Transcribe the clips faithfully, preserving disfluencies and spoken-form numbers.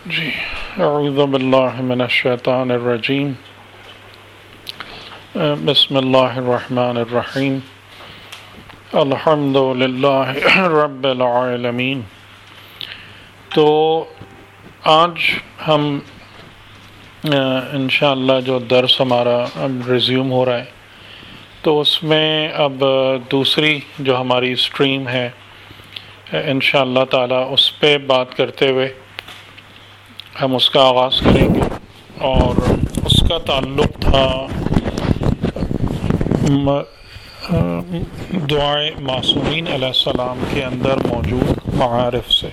جی اعوذ باللہ من الشیطان الرجیم بسم اللہ الرحمن الرحیم الحمد للہ رب العالمین۔ تو آج ہم انشاءاللہ جو درس ہمارا اب ریزیوم ہو رہا ہے تو اس میں اب دوسری جو ہماری اسٹریم ہے انشاءاللہ تعالی اس پہ بات کرتے ہوئے ہم اس کا آغاز کریں گے، اور اس کا تعلق تھا دعائے معصومین علیہ السلام کے اندر موجود معارف سے۔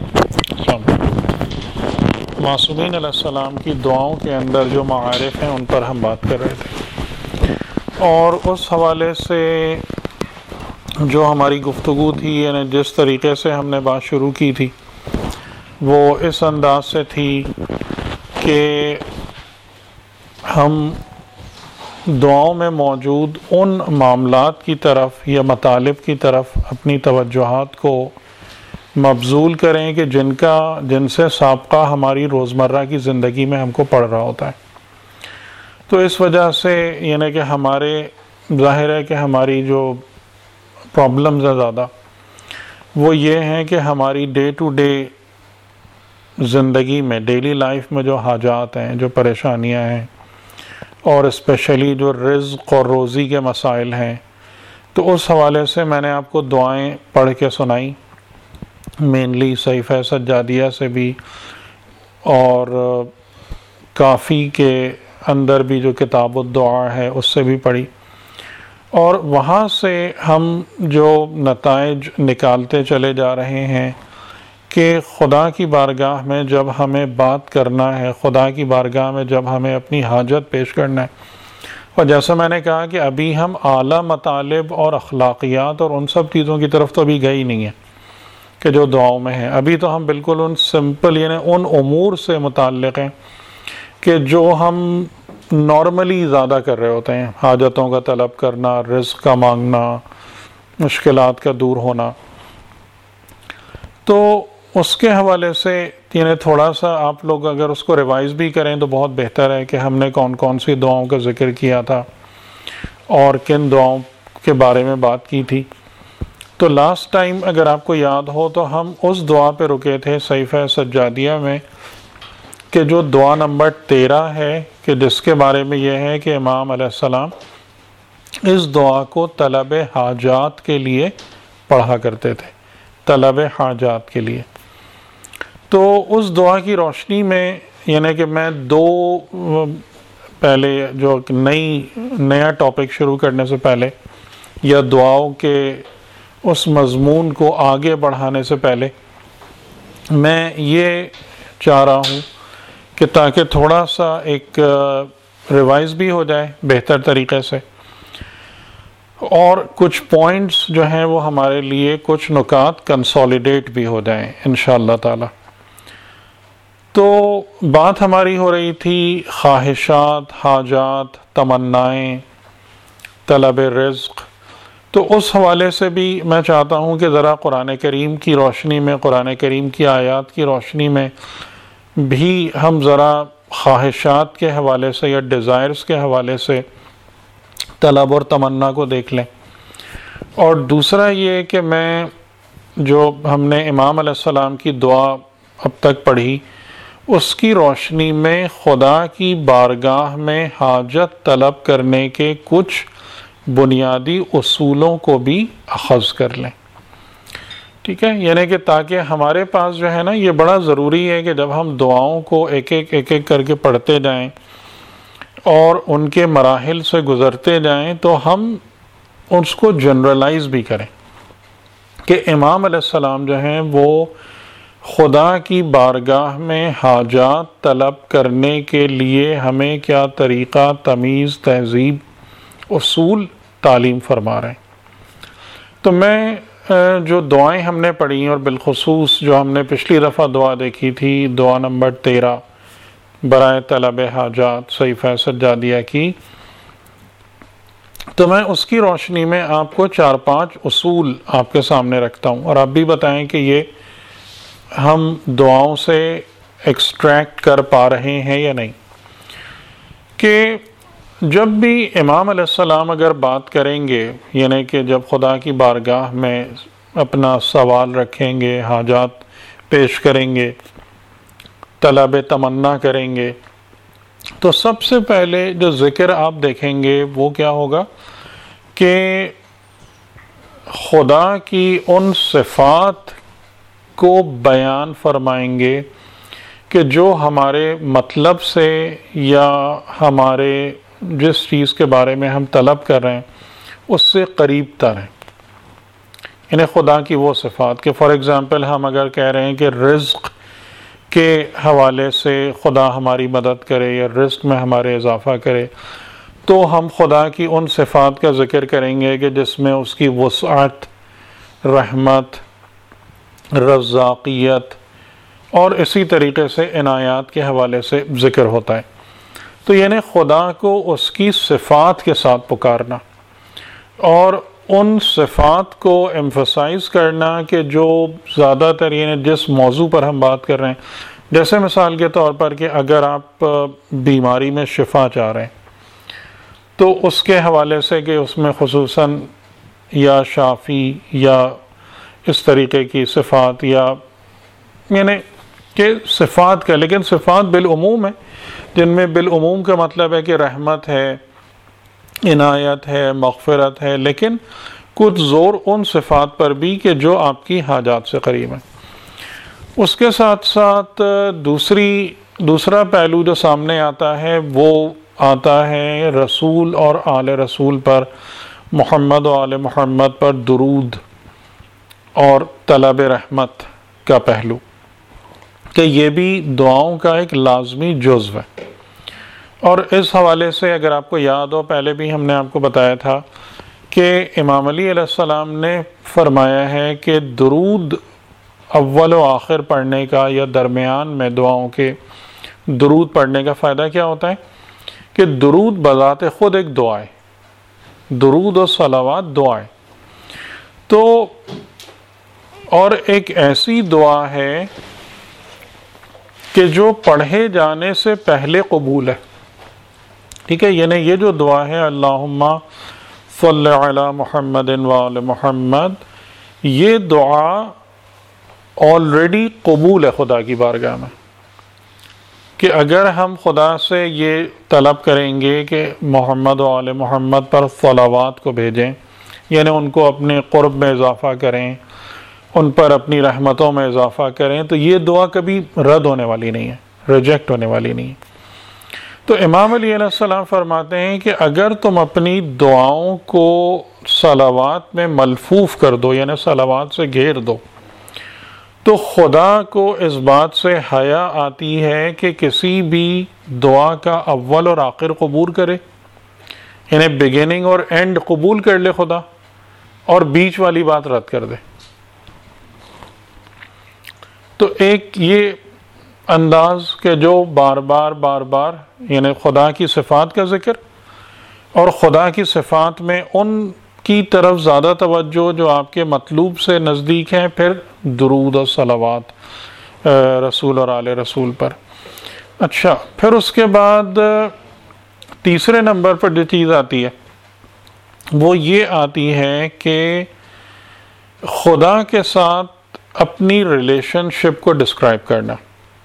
معصومین علیہ السلام کی دعاؤں کے اندر جو معارف ہیں ان پر ہم بات کر رہے تھے، اور اس حوالے سے جو ہماری گفتگو تھی، یعنی جس طریقے سے ہم نے بات شروع کی تھی وہ اس انداز سے تھی کہ ہم دعاؤں میں موجود ان معاملات کی طرف یا مطالب کی طرف اپنی توجہات کو مبذول کریں کہ جن کا جن سے سابقہ ہماری روزمرہ کی زندگی میں ہم کو پڑ رہا ہوتا ہے۔ تو اس وجہ سے یعنی کہ ہمارے ظاہر ہے کہ ہماری جو پرابلمز ہیں زیادہ وہ یہ ہیں کہ ہماری ڈے ٹو ڈے زندگی میں، ڈیلی لائف میں جو حاجات ہیں، جو پریشانیاں ہیں، اور اسپیشلی جو رزق اور روزی کے مسائل ہیں، تو اس حوالے سے میں نے آپ کو دعائیں پڑھ کے سنائی، مینلی صحیفہ سجادیہ سے بھی اور کافی کے اندر بھی جو کتاب الدعاء ہے اس سے بھی پڑھی، اور وہاں سے ہم جو نتائج نکالتے چلے جا رہے ہیں کہ خدا کی بارگاہ میں جب ہمیں بات کرنا ہے، خدا کی بارگاہ میں جب ہمیں اپنی حاجت پیش کرنا ہے، اور جیسا میں نے کہا کہ ابھی ہم اعلیٰ مطالب اور اخلاقیات اور ان سب چیزوں کی طرف تو ابھی گئے ہی نہیں ہیں کہ جو دعاؤں میں ہیں، ابھی تو ہم بالکل ان سمپل یعنی ان امور سے متعلق ہیں کہ جو ہم نارملی زیادہ کر رہے ہوتے ہیں، حاجتوں کا طلب کرنا، رزق کا مانگنا، مشکلات کا دور ہونا۔ تو اس کے حوالے سے یعنی تھوڑا سا آپ لوگ اگر اس کو ریوائز بھی کریں تو بہت بہتر ہے کہ ہم نے کون کون سی دعاؤں کا ذکر کیا تھا اور کن دعاؤں کے بارے میں بات کی تھی۔ تو لاسٹ ٹائم اگر آپ کو یاد ہو تو ہم اس دعا پہ رکے تھے صحیفہ سجادیہ میں کہ جو دعا نمبر تیرہ ہے، کہ جس کے بارے میں یہ ہے کہ امام علیہ السلام اس دعا کو طلب حاجات کے لیے پڑھا کرتے تھے، طلب حاجات کے لیے۔ تو اس دعا کی روشنی میں یعنی کہ میں دو پہلے جو نئی نیا ٹاپک شروع کرنے سے پہلے یا دعاؤں کے اس مضمون کو آگے بڑھانے سے پہلے میں یہ چاہ رہا ہوں کہ تاکہ تھوڑا سا ایک ریوائز بھی ہو جائے بہتر طریقے سے، اور کچھ پوائنٹس جو ہیں وہ ہمارے لیے کچھ نکات کنسولیڈیٹ بھی ہو جائیں انشاءاللہ تعالی۔ تو بات ہماری ہو رہی تھی خواہشات، حاجات، تمنائیں، طلب رزق۔ تو اس حوالے سے بھی میں چاہتا ہوں کہ ذرا قرآن کریم کی روشنی میں، قرآن کریم کی آیات کی روشنی میں بھی ہم ذرا خواہشات کے حوالے سے یا ڈیزائرز کے حوالے سے طلب اور تمنا کو دیکھ لیں۔ اور دوسرا یہ کہ میں جو ہم نے امام علیہ السلام کی دعا اب تک پڑھی اس کی روشنی میں خدا کی بارگاہ میں حاجت طلب کرنے کے کچھ بنیادی اصولوں کو بھی اخذ کر لیں، ٹھیک ہے؟ یعنی کہ تاکہ ہمارے پاس جو ہے نا یہ بڑا ضروری ہے کہ جب ہم دعاؤں کو ایک ایک ایک ایک کر کے پڑھتے جائیں اور ان کے مراحل سے گزرتے جائیں تو ہم اس کو جنرلائز بھی کریں کہ امام علیہ السلام جو ہیں وہ خدا کی بارگاہ میں حاجات طلب کرنے کے لیے ہمیں کیا طریقہ، تمیز، تہذیب، اصول تعلیم فرما رہے ہیں۔ تو میں جو دعائیں ہم نے پڑھی اور بالخصوص جو ہم نے پچھلی دفعہ دعا دیکھی تھی دعا نمبر تیرہ برائے طلب حاجات صحیفہ سجادیہ کی، تو میں اس کی روشنی میں آپ کو چار پانچ اصول آپ کے سامنے رکھتا ہوں، اور آپ بھی بتائیں کہ یہ ہم دعاؤں سے ایکسٹریکٹ کر پا رہے ہیں یا نہیں. کہ جب بھی امام علیہ السلام اگر بات کریں گے، یعنی کہ جب خدا کی بارگاہ میں اپنا سوال رکھیں گے، حاجات پیش کریں گے، طلب تمنا کریں گے، تو سب سے پہلے جو ذکر آپ دیکھیں گے وہ کیا ہوگا کہ خدا کی ان صفات کو بیان فرمائیں گے کہ جو ہمارے مطلب سے یا ہمارے جس چیز کے بارے میں ہم طلب کر رہے ہیں اس سے قریب تر ہیں. یعنی خدا کی وہ صفات کہ فار ایگزامپل ہم اگر کہہ رہے ہیں کہ رزق کے حوالے سے خدا ہماری مدد کرے یا رزق میں ہمارے اضافہ کرے، تو ہم خدا کی ان صفات کا ذکر کریں گے کہ جس میں اس کی وسعت، رحمت، رزاقیت اور اسی طریقے سے عنایات کے حوالے سے ذکر ہوتا ہے. تو یعنی خدا کو اس کی صفات کے ساتھ پکارنا اور ان صفات کو ایمفسائز کرنا کہ جو زیادہ تر یعنی جس موضوع پر ہم بات کر رہے ہیں، جیسے مثال کے طور پر کہ اگر آپ بیماری میں شفا چاہ رہے ہیں تو اس کے حوالے سے کہ اس میں خصوصاً یا شافی یا اس طریقے کی صفات یا یعنی کہ صفات کا، لیکن صفات بالعموم ہے، جن میں بالعموم کا مطلب ہے کہ رحمت ہے، عنایت ہے، مغفرت ہے، لیکن کچھ زور ان صفات پر بھی کہ جو آپ کی حاجات سے قریب ہیں. اس کے ساتھ ساتھ دوسری دوسرا پہلو جو سامنے آتا ہے وہ آتا ہے رسول اور آل رسول پر، محمد و آل محمد پر درود اور طلب رحمت کا پہلو، کہ یہ بھی دعاؤں کا ایک لازمی جزو ہے. اور اس حوالے سے اگر آپ کو یاد ہو، پہلے بھی ہم نے آپ کو بتایا تھا کہ امام علی علیہ السلام نے فرمایا ہے کہ درود اول و آخر پڑھنے کا یا درمیان میں دعاؤں کے درود پڑھنے کا فائدہ کیا ہوتا ہے کہ درود بذات خود ایک دعا ہے، درود و صلوات دعا ہے. تو اور ایک ایسی دعا ہے کہ جو پڑھے جانے سے پہلے قبول ہے. ٹھیک ہے، یعنی یہ جو دعا ہے اللہم صلی علی محمد وآل محمد، یہ دعا آلریڈی قبول ہے خدا کی بارگاہ میں. کہ اگر ہم خدا سے یہ طلب کریں گے کہ محمد و آل محمد پر صلوات کو بھیجیں، یعنی ان کو اپنے قرب میں اضافہ کریں، ان پر اپنی رحمتوں میں اضافہ کریں، تو یہ دعا کبھی رد ہونے والی نہیں ہے، ریجیکٹ ہونے والی نہیں ہے. تو امام علی علیہ السلام فرماتے ہیں کہ اگر تم اپنی دعاؤں کو صلوات میں ملفوف کر دو، یعنی صلوات سے گھیر دو، تو خدا کو اس بات سے حیا آتی ہے کہ کسی بھی دعا کا اول اور آخر قبول کرے، یعنی بگننگ اور اینڈ قبول کر لے خدا، اور بیچ والی بات رد کر دے. تو ایک یہ انداز کہ جو بار بار بار بار یعنی خدا کی صفات کا ذکر اور خدا کی صفات میں ان کی طرف زیادہ توجہ جو آپ کے مطلوب سے نزدیک ہیں، پھر درود و صلوات رسول اور آل رسول پر. اچھا، پھر اس کے بعد تیسرے نمبر پر جو چیز آتی ہے وہ یہ آتی ہے کہ خدا کے ساتھ اپنی ریلیشن شپ کو ڈسکرائب کرنا.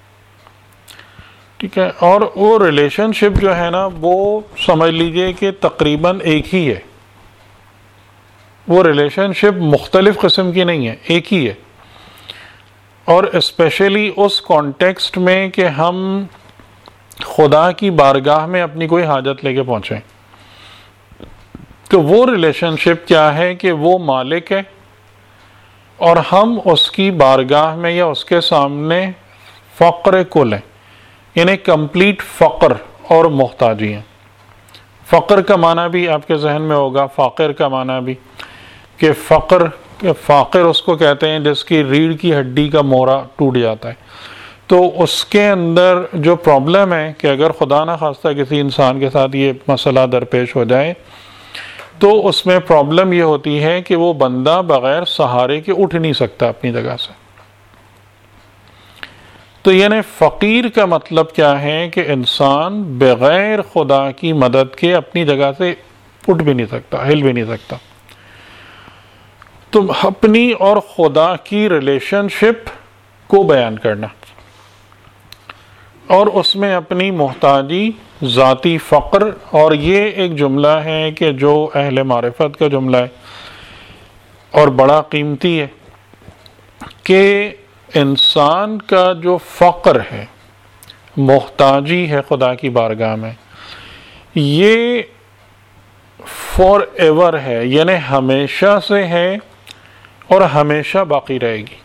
ٹھیک ہے، اور وہ ریلیشن شپ جو ہے نا وہ سمجھ لیجئے کہ تقریباً ایک ہی ہے. وہ ریلیشن شپ مختلف قسم کی نہیں ہے، ایک ہی ہے. اور اسپیشلی اس کانٹیکسٹ میں کہ ہم خدا کی بارگاہ میں اپنی کوئی حاجت لے کے پہنچیں، تو وہ ریلیشن شپ کیا ہے کہ وہ مالک ہے اور ہم اس کی بارگاہ میں یا اس کے سامنے فقر کل ہیں، یعنی کمپلیٹ فقر اور محتاجی ہیں. فقر کا معنی بھی آپ کے ذہن میں ہوگا، فاقر کا معنی بھی، کہ فقر فاقر اس کو کہتے ہیں جس کی ریڑھ کی ہڈی کا مورا ٹوٹ جاتا ہے. تو اس کے اندر جو پرابلم ہے کہ اگر خدا نہ خواستہ کسی انسان کے ساتھ یہ مسئلہ درپیش ہو جائے تو اس میں پرابلم یہ ہوتی ہے کہ وہ بندہ بغیر سہارے کے اٹھ نہیں سکتا اپنی جگہ سے. تو یعنی فقیر کا مطلب کیا ہے کہ انسان بغیر خدا کی مدد کے اپنی جگہ سے اٹھ بھی نہیں سکتا، ہل بھی نہیں سکتا. تو اپنی اور خدا کی ریلیشن شپ کو بیان کرنا اور اس میں اپنی محتاجی، ذاتی فقر. اور یہ ایک جملہ ہے کہ جو اہل معرفت کا جملہ ہے اور بڑا قیمتی ہے کہ انسان کا جو فقر ہے، محتاجی ہے خدا کی بارگاہ میں، یہ فار ایور ہے، یعنی ہمیشہ سے ہے اور ہمیشہ باقی رہے گی.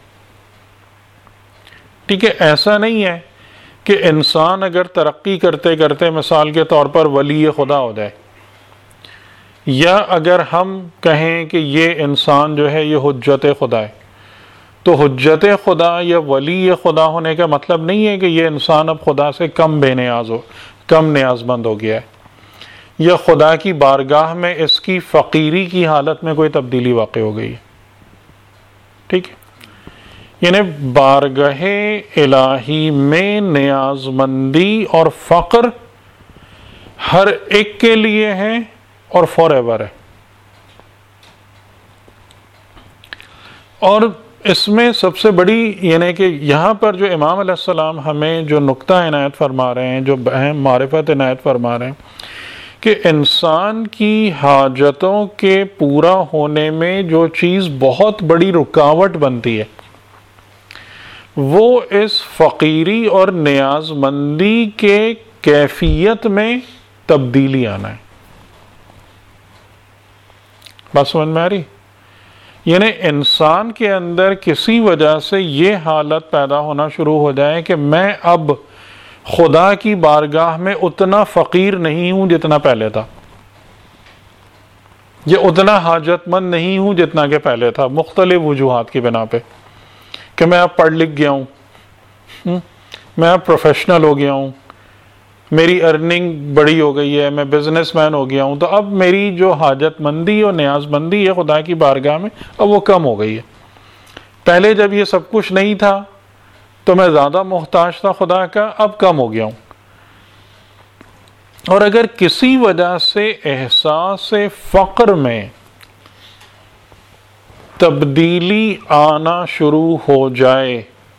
ٹھیک ہے، ایسا نہیں ہے کہ انسان اگر ترقی کرتے کرتے مثال کے طور پر ولی خدا ہو جائے، یا اگر ہم کہیں کہ یہ انسان جو ہے یہ حجت خدا ہے، تو حجت خدا یا ولی خدا ہونے کا مطلب نہیں ہے کہ یہ انسان اب خدا سے کم بے نیاز ہو، کم نیاز مند ہو گیا ہے، یا خدا کی بارگاہ میں اس کی فقیری کی حالت میں کوئی تبدیلی واقع ہو گئی ہے. ٹھیک ہے، یعنی بارگاہ الہی میں نیاز مندی اور فقر ہر ایک کے لیے ہے اور فار ایور ہے. اور اس میں سب سے بڑی یعنی کہ یہاں پر جو امام علیہ السلام ہمیں جو نقطہ عنایت فرما رہے ہیں، جو اہم معرفت عنایت فرما رہے ہیں کہ انسان کی حاجتوں کے پورا ہونے میں جو چیز بہت بڑی رکاوٹ بنتی ہے وہ اس فقیری اور نیاز مندی کے کیفیت میں تبدیلی آنا ہے. بات سمجھ میں آ رہی؟ یعنی انسان کے اندر کسی وجہ سے یہ حالت پیدا ہونا شروع ہو جائے کہ میں اب خدا کی بارگاہ میں اتنا فقیر نہیں ہوں جتنا پہلے تھا، یہ اتنا حاجت مند نہیں ہوں جتنا کہ پہلے تھا، مختلف وجوہات کی بنا پہ، کہ میں اب پڑھ لکھ گیا ہوں، میں اب پروفیشنل ہو گیا ہوں، میری ارننگ بڑی ہو گئی ہے، میں بزنس مین ہو گیا ہوں، تو اب میری جو حاجت مندی اور نیاز مندی ہے خدا کی بارگاہ میں اب وہ کم ہو گئی ہے. پہلے جب یہ سب کچھ نہیں تھا تو میں زیادہ محتاج تھا خدا کا، اب کم ہو گیا ہوں. اور اگر کسی وجہ سے احساس فقر میں تبدیلی آنا شروع ہو جائے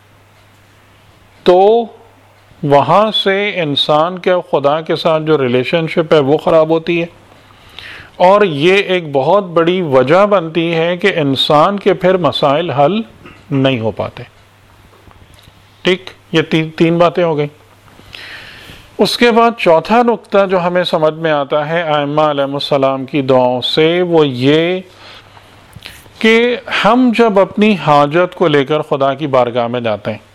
تو وہاں سے انسان کے خدا کے ساتھ جو ریلیشن شپ ہے وہ خراب ہوتی ہے، اور یہ ایک بہت بڑی وجہ بنتی ہے کہ انسان کے پھر مسائل حل نہیں ہو پاتے. ٹھیک، یہ تین تین باتیں ہو گئیں. اس کے بعد چوتھا نقطہ جو ہمیں سمجھ میں آتا ہے ائمہ علیہ السلام کی دعاؤں سے وہ یہ کہ ہم جب اپنی حاجت کو لے کر خدا کی بارگاہ میں جاتے ہیں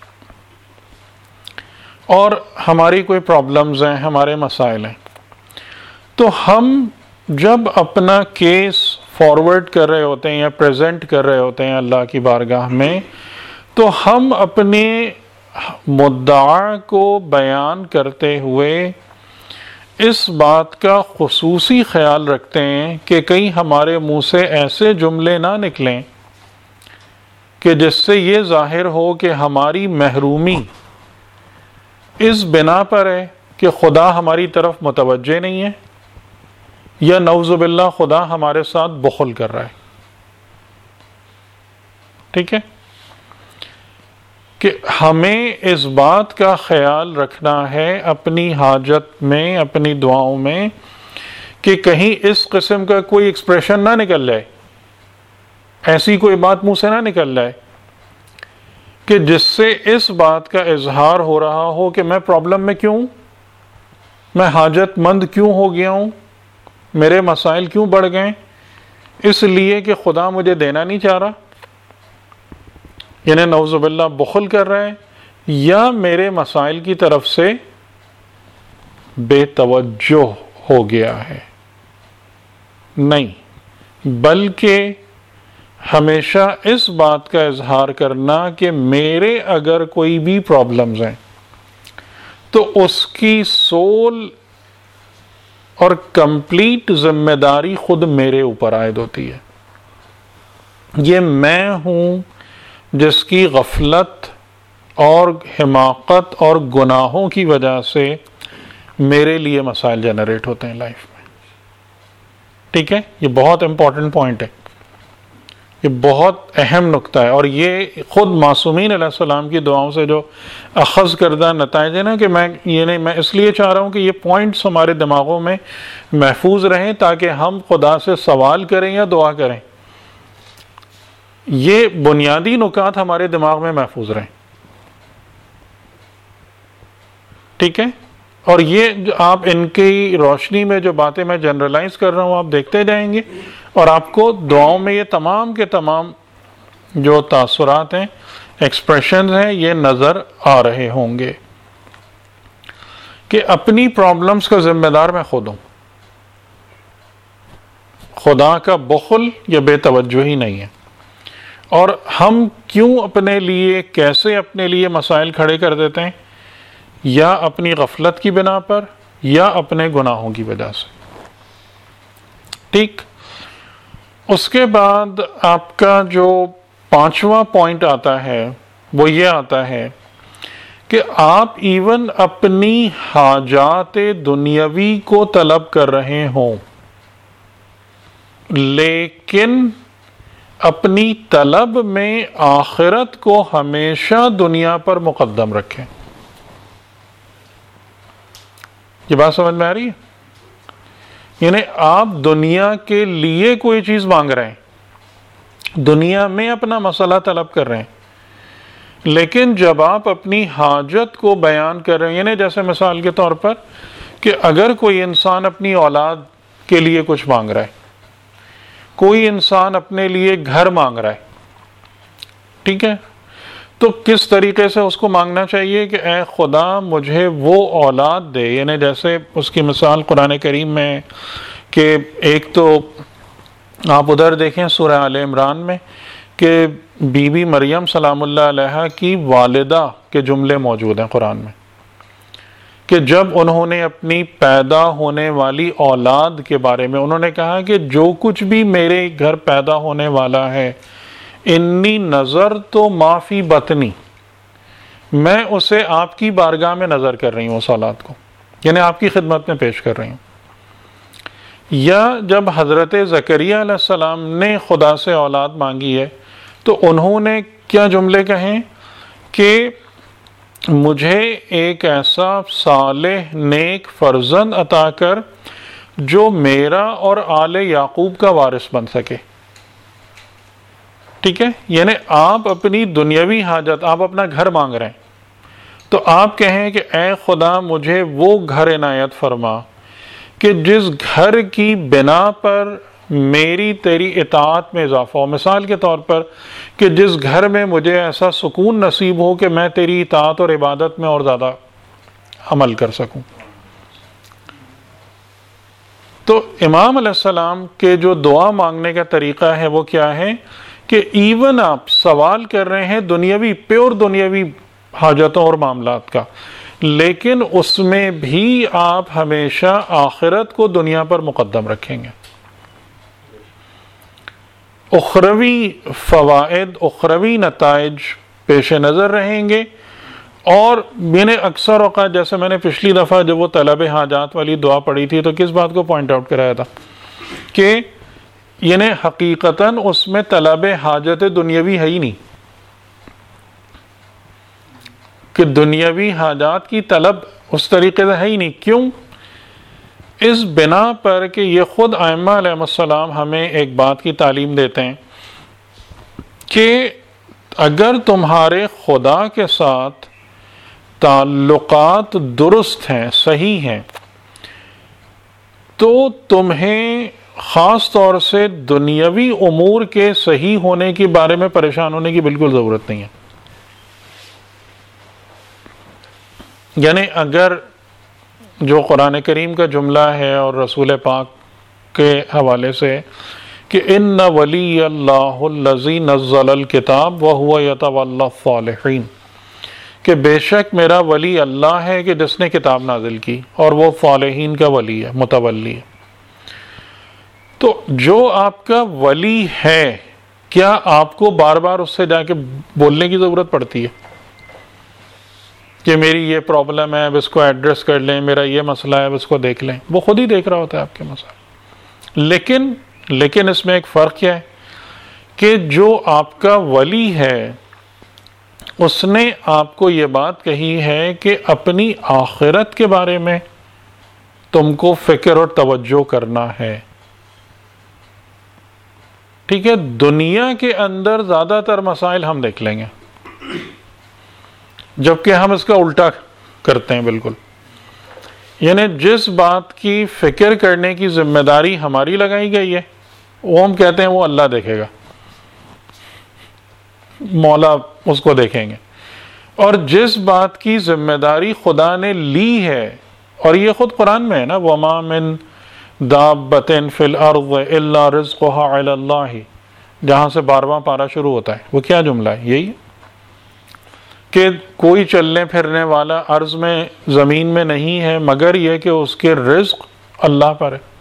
اور ہماری کوئی پرابلمز ہیں، ہمارے مسائل ہیں، تو ہم جب اپنا کیس فارورڈ کر رہے ہوتے ہیں یا پریزنٹ کر رہے ہوتے ہیں اللہ کی بارگاہ میں، تو ہم اپنے مدعا کو بیان کرتے ہوئے اس بات کا خصوصی خیال رکھتے ہیں کہ کہیں ہمارے منہ سے ایسے جملے نہ نکلیں کہ جس سے یہ ظاہر ہو کہ ہماری محرومی اس بنا پر ہے کہ خدا ہماری طرف متوجہ نہیں ہے، یا نعوذ باللہ خدا ہمارے ساتھ بخل کر رہا ہے. ٹھیک ہے، کہ ہمیں اس بات کا خیال رکھنا ہے اپنی حاجت میں، اپنی دعاؤں میں، کہ کہیں اس قسم کا کوئی ایکسپریشن نہ نکل جائے، ایسی کوئی بات منہ سے نہ نکل جائے کہ جس سے اس بات کا اظہار ہو رہا ہو کہ میں پرابلم میں کیوں، میں حاجت مند کیوں ہو گیا ہوں، میرے مسائل کیوں بڑھ گئے، اس لیے کہ خدا مجھے دینا نہیں چاہ رہا، یعنی نعوذ باللہ بخل کر رہا ہے، یا میرے مسائل کی طرف سے بے توجہ ہو گیا ہے. نہیں، بلکہ ہمیشہ اس بات کا اظہار کرنا کہ میرے اگر کوئی بھی پرابلمز ہیں تو اس کی سول اور کمپلیٹ ذمہ داری خود میرے اوپر عائد ہوتی ہے. یہ میں ہوں جس کی غفلت اور حماقت اور گناہوں کی وجہ سے میرے لیے مسائل جنریٹ ہوتے ہیں لائف میں. ٹھیک ہے، یہ بہت امپورٹنٹ پوائنٹ ہے، یہ بہت اہم نقطہ ہے. اور یہ خود معصومین علیہ السلام کی دعاؤں سے جو اخذ کردہ نتائج ہیں نا، کہ میں یہ نہیں میں اس لیے چاہ رہا ہوں کہ یہ پوائنٹس ہمارے دماغوں میں محفوظ رہیں تاکہ ہم خدا سے سوال کریں یا دعا کریں، یہ بنیادی نکات ہمارے دماغ میں محفوظ رہیں. ٹھیک ہے، اور یہ آپ ان کی روشنی میں جو باتیں میں جنرلائز کر رہا ہوں آپ دیکھتے جائیں گے، اور آپ کو دعاؤں میں یہ تمام کے تمام جو تاثرات ہیں، ایکسپریشنز ہیں، یہ نظر آ رہے ہوں گے کہ اپنی پرابلمز کا ذمہ دار میں خود ہوں. خدا کا بخل یا بے توجہی نہیں ہے. اور ہم کیوں اپنے لیے کیسے اپنے لیے مسائل کھڑے کر دیتے ہیں؟ یا اپنی غفلت کی بنا پر یا اپنے گناہوں کی وجہ سے. ٹھیک، اس کے بعد آپ کا جو پانچواں پوائنٹ آتا ہے وہ یہ آتا ہے کہ آپ ایون اپنی حاجات دنیاوی کو طلب کر رہے ہوں لیکن اپنی طلب میں آخرت کو ہمیشہ دنیا پر مقدم رکھیں. یہ بات سمجھ میں آ رہی ہے؟ یعنی آپ دنیا کے لیے کوئی چیز مانگ رہے ہیں، دنیا میں اپنا مسئلہ طلب کر رہے ہیں، لیکن جب آپ اپنی حاجت کو بیان کر رہے ہیں، یعنی جیسے مثال کے طور پر کہ اگر کوئی انسان اپنی اولاد کے لیے کچھ مانگ رہا ہے، کوئی انسان اپنے لیے گھر مانگ رہا ہے، ٹھیک ہے، تو کس طریقے سے اس کو مانگنا چاہیے کہ اے خدا مجھے وہ اولاد دے. یعنی جیسے اس کی مثال قرآن کریم میں کہ ایک تو آپ ادھر دیکھیں سورہ آل عمران میں کہ بی بی مریم سلام اللہ علیہا کی والدہ کے جملے موجود ہیں قرآن میں، کہ جب انہوں نے اپنی پیدا ہونے والی اولاد کے بارے میں انہوں نے کہا کہ جو کچھ بھی میرے گھر پیدا ہونے والا ہے، انی نظر تو معافی بطنی، میں اسے آپ کی بارگاہ میں نظر کر رہی ہوں، اس اولاد کو، یعنی آپ کی خدمت میں پیش کر رہی ہوں. یا جب حضرت زکریہ علیہ السلام نے خدا سے اولاد مانگی ہے تو انہوں نے کیا جملے کہیں کہ مجھے ایک ایسا صالح نیک فرزند عطا کر جو میرا اور آل یعقوب کا وارث بن سکے. ٹھیک ہے، یعنی آپ اپنی دنیاوی حاجت، آپ اپنا گھر مانگ رہے ہیں تو آپ کہیں کہ اے خدا مجھے وہ گھر عنایت فرما کہ جس گھر کی بنا پر میری تیری اطاعت میں اضافہ ہو. مثال کے طور پر کہ جس گھر میں مجھے ایسا سکون نصیب ہو کہ میں تیری اطاعت اور عبادت میں اور زیادہ عمل کر سکوں. تو امام علیہ السلام کے جو دعا مانگنے کا طریقہ ہے وہ کیا ہے کہ ایون آپ سوال کر رہے ہیں دنیاوی، پیور دنیاوی حاجتوں اور معاملات کا، لیکن اس میں بھی آپ ہمیشہ آخرت کو دنیا پر مقدم رکھیں گے. اخروی فوائد، اخروی نتائج پیش نظر رہیں گے. اور میں نے اکثر اوقات، جیسے میں نے پچھلی دفعہ جب وہ طلب حاجات والی دعا پڑھی تھی تو کس بات کو پوائنٹ آؤٹ کرایا تھا کہ یعنی حقیقتاً اس میں طلب حاجت دنیاوی ہے ہی نہیں، کہ دنیاوی حاجات کی طلب اس طریقے سے ہے ہی نہیں. کیوں؟ اس بنا پر کہ یہ خود ائمہ علیہ السلام ہمیں ایک بات کی تعلیم دیتے ہیں کہ اگر تمہارے خدا کے ساتھ تعلقات درست ہیں، صحیح ہیں، تو تمہیں خاص طور سے دنیاوی امور کے صحیح ہونے کے بارے میں پریشان ہونے کی بالکل ضرورت نہیں ہے. یعنی اگر جو قرآن کریم کا جملہ ہے اور رسول پاک کے حوالے سے کہ ان ولی اللہ الذی نزل الکتاب وہو یتولی الصالحین، کہ بے شک میرا ولی اللہ ہے کہ جس نے کتاب نازل کی اور وہ صالحین کا ولی ہے، متولی ہے. تو جو آپ کا ولی ہے، کیا آپ کو بار بار اس سے جا کے بولنے کی ضرورت پڑتی ہے؟ کہ میری یہ پرابلم ہے اب اس کو ایڈریس کر لیں، میرا یہ مسئلہ ہے اب اس کو دیکھ لیں. وہ خود ہی دیکھ رہا ہوتا ہے آپ کے مسئلہ. لیکن لیکن اس میں ایک فرق کیا ہے کہ جو آپ کا ولی ہے اس نے آپ کو یہ بات کہی ہے کہ اپنی آخرت کے بارے میں تم کو فکر اور توجہ کرنا ہے. ٹھیک ہے، دنیا کے اندر زیادہ تر مسائل ہم دیکھ لیں گے، جبکہ ہم اس کا الٹا کرتے ہیں بالکل. یعنی جس بات کی فکر کرنے کی ذمہ داری ہماری لگائی گئی ہے وہ ہم کہتے ہیں وہ اللہ دیکھے گا، مولا اس کو دیکھیں گے. اور جس بات کی ذمہ داری خدا نے لی ہے، اور یہ خود قرآن میں ہے نا، وَمَا مِن دَابَّةٍ فِي الْأَرْضِ إِلَّا رِزْقُهَا عَلَى اللَّهِ، جہاں سے بارہواں پارہ شروع ہوتا ہے. وہ کیا جملہ ہے؟ یہی کہ کوئی چلنے پھرنے والا عرض میں زمین میں نہیں ہے مگر یہ کہ اس کے رزق اللہ پر ہے.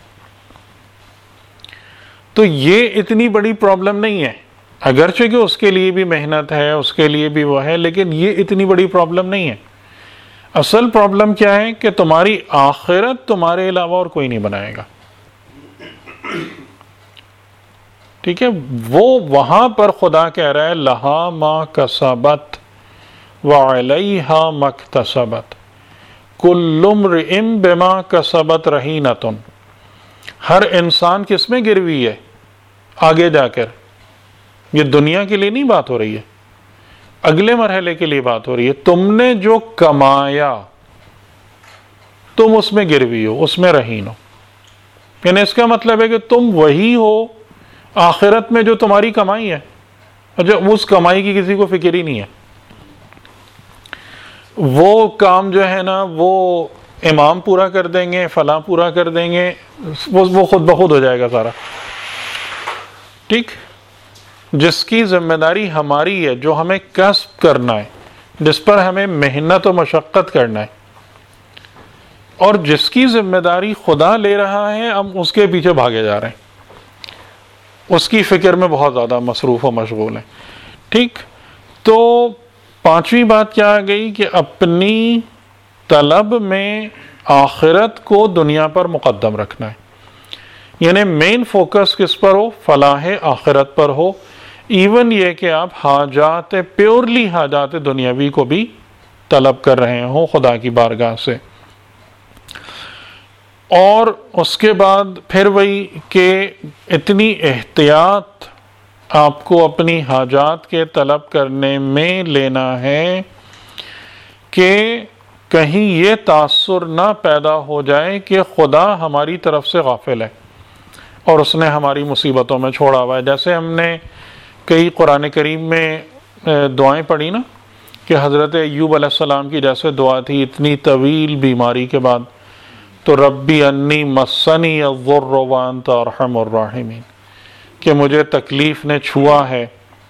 تو یہ اتنی بڑی پرابلم نہیں ہے، اگرچہ کہ اس کے لیے بھی محنت ہے، اس کے لیے بھی وہ ہے، لیکن یہ اتنی بڑی پرابلم نہیں ہے. اصل پرابلم کیا ہے کہ تمہاری آخرت تمہارے علاوہ اور کوئی نہیں بنائے گا. ٹھیک ہے، وہ وہاں پر خدا کہہ رہا ہے لہا ما کسبت وعلیہا مکتسبت کل امرئ بما کسبت رہینۃ. ہر انسان کس میں گروی ہے آگے جا کر؟ یہ دنیا کے لیے نہیں بات ہو رہی ہے، اگلے مرحلے کے لیے بات ہو رہی ہے. تم نے جو کمایا تم اس میں گروی ہو، اس میں رہین ہو. یعنی اس کا مطلب ہے کہ تم وہی ہو آخرت میں جو تمہاری کمائی ہے، جو اس کمائی کی کسی کو فکر ہی نہیں ہے. وہ کام جو ہے نا وہ امام پورا کر دیں گے، فلاں پورا کر دیں گے، وہ خود بخود ہو جائے گا سارا. ٹھیک، جس کی ذمہ داری ہماری ہے، جو ہمیں کسب کرنا ہے، جس پر ہمیں محنت و مشقت کرنا ہے، اور جس کی ذمہ داری خدا لے رہا ہے ہم اس کے پیچھے بھاگے جا رہے ہیں، اس کی فکر میں بہت زیادہ مصروف و مشغول ہیں. ٹھیک، تو پانچویں بات کیا آ گئی کہ اپنی طلب میں آخرت کو دنیا پر مقدم رکھنا ہے. یعنی مین فوکس کس پر ہو؟ فلاح آخرت پر ہو. ایون یہ کہ آپ حاجات پیورلی حاجات دنیاوی کو بھی طلب کر رہے ہوں خدا کی بارگاہ سے. اور اس کے بعد پھر وہی کہ اتنی احتیاط آپ کو اپنی حاجات کے طلب کرنے میں لینا ہے کہ کہیں یہ تاثر نہ پیدا ہو جائے کہ خدا ہماری طرف سے غافل ہے اور اس نے ہماری مصیبتوں میں چھوڑا ہوا ہے. جیسے ہم نے کئی قرآن کریم میں دعائیں پڑھی نا، کہ حضرت ایوب علیہ السلام کی جیسے دعا تھی اتنی طویل بیماری کے بعد، تو ربی انی مسنی الضر وانت ارحم الراحمین، کہ مجھے تکلیف نے چھوا ہے.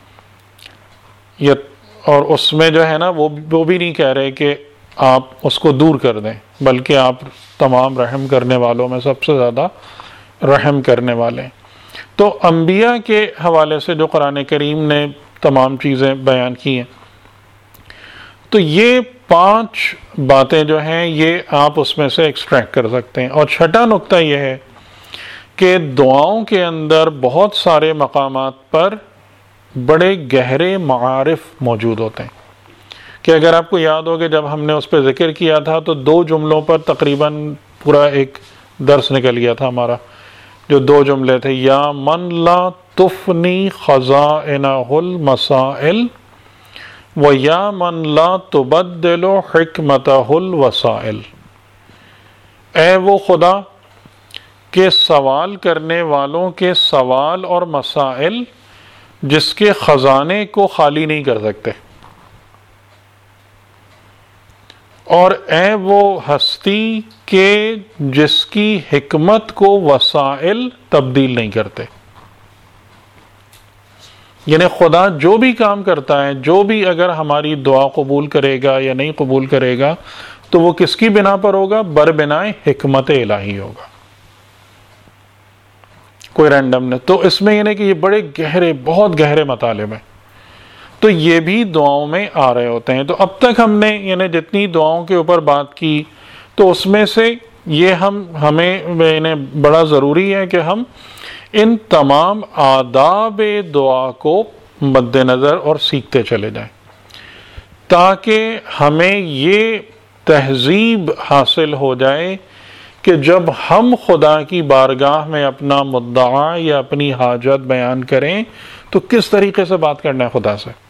اور اس میں جو ہے نا وہ وہ بھی نہیں کہہ رہے کہ آپ اس کو دور کر دیں، بلکہ آپ تمام رحم کرنے والوں میں سب سے زیادہ رحم کرنے والے ہیں. تو انبیاء کے حوالے سے جو قرآن کریم نے تمام چیزیں بیان کی ہیں، تو یہ پانچ باتیں جو ہیں یہ آپ اس میں سے ایکسٹریکٹ کر سکتے ہیں. اور چھٹا نقطہ یہ ہے کہ دعاؤں کے اندر بہت سارے مقامات پر بڑے گہرے معارف موجود ہوتے ہیں. کہ اگر آپ کو یاد ہو کہ جب ہم نے اس پہ ذکر کیا تھا تو دو جملوں پر تقریباً پورا ایک درس نکل گیا تھا ہمارا. جو دو جملے تھے، یا من لا تفنی خزائنہ المسائل و یا من لا تبدل حکمتہ الوسائل. اے وہ خدا کہ سوال کرنے والوں کے سوال اور مسائل جس کے خزانے کو خالی نہیں کر سکتے، اور اے وہ ہستی کہ جس کی حکمت کو وسائل تبدیل نہیں کرتے. یعنی خدا جو بھی کام کرتا ہے، جو بھی اگر ہماری دعا قبول کرے گا یا نہیں قبول کرے گا، تو وہ کس کی بنا پر ہوگا؟ بربنائے حکمت الہی ہوگا، کوئی رینڈم نہیں. تو اس میں یعنی کہ یہ بڑے گہرے، بہت گہرے مطالب ہیں. تو یہ بھی دعاؤں میں آ رہے ہوتے ہیں. تو اب تک ہم نے یعنی جتنی دعاؤں کے اوپر بات کی تو اس میں سے یہ ہم ہمیں یعنی بڑا ضروری ہے کہ ہم ان تمام آداب دعا کو مد نظر اور سیکھتے چلے جائیں تاکہ ہمیں یہ تہذیب حاصل ہو جائے کہ جب ہم خدا کی بارگاہ میں اپنا مدعا یا اپنی حاجت بیان کریں تو کس طریقے سے بات کرنا ہے خدا سے.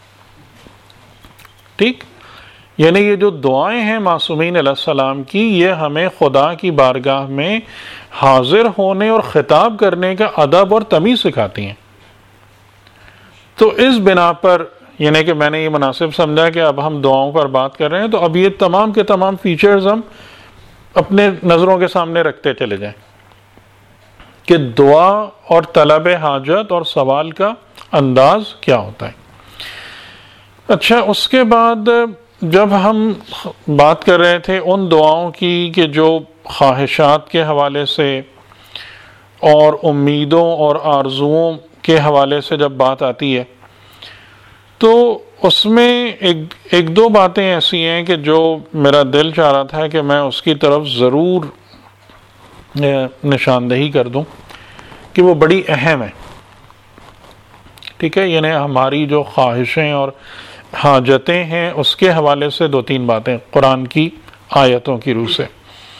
ٹھیک، یعنی یہ جو دعائیں ہیں معصومین علیہ السلام کی، یہ ہمیں خدا کی بارگاہ میں حاضر ہونے اور خطاب کرنے کا ادب اور تمیز سکھاتی ہیں. تو اس بنا پر یعنی کہ میں نے یہ مناسب سمجھا کہ اب ہم دعاؤں پر بات کر رہے ہیں تو اب یہ تمام کے تمام فیچرز ہم اپنے نظروں کے سامنے رکھتے چلے جائیں کہ دعا اور طلب حاجت اور سوال کا انداز کیا ہوتا ہے. اچھا، اس کے بعد جب ہم بات کر رہے تھے ان دعاؤں کی کہ جو خواہشات کے حوالے سے اور امیدوں اور آرزوؤں کے حوالے سے جب بات آتی ہے تو اس میں ایک ایک دو باتیں ایسی ہیں کہ جو میرا دل چاہ رہا تھا کہ میں اس کی طرف ضرور نشاندہی کر دوں کہ وہ بڑی اہم ہے. ٹھیک ہے، یعنی ہماری جو خواہشیں اور حاجتیں ہیں اس کے حوالے سے دو تین باتیں قرآن کی آیتوں کی روح سے.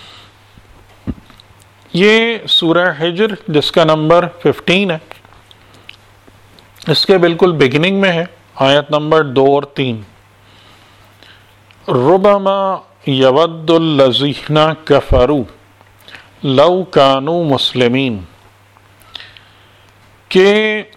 یہ سورہ حجر جس کا نمبر ففٹین ہے، اس کے بالکل بگننگ میں ہے آیت نمبر دو اور تین. ربما یود الذین کفروا لو کانوا مسلمین، کہ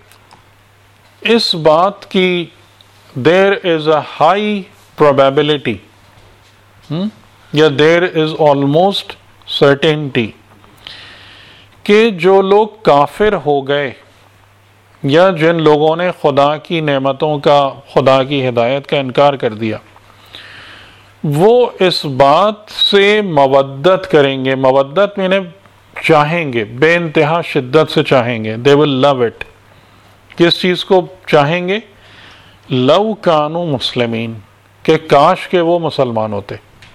اس بات کی there is a high probability یا there is almost certainty کہ جو لوگ کافر ہو گئے یا جن لوگوں نے خدا کی نعمتوں کا، خدا کی ہدایت کا انکار کر دیا، وہ اس بات سے مودت کریں گے. مودت میں چاہیں گے، بے انتہا شدت سے چاہیں گے. they will love it. کس چیز کو چاہیں گے؟ لو کانوا مسلمین، کہ کاش کہ وہ مسلمان ہوتے.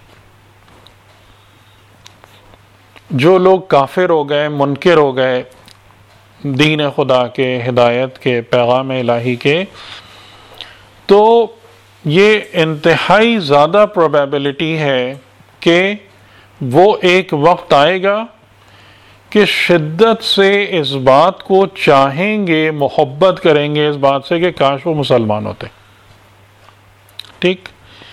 جو لوگ کافر ہو گئے، منکر ہو گئے دین خدا کے، ہدایت کے، پیغام الہی کے، تو یہ انتہائی زیادہ پروبیبلٹی ہے کہ وہ ایک وقت آئے گا کہ شدت سے اس بات کو چاہیں گے، محبت کریں گے اس بات سے کہ کاش وہ مسلمان ہوتے. ٹھیک،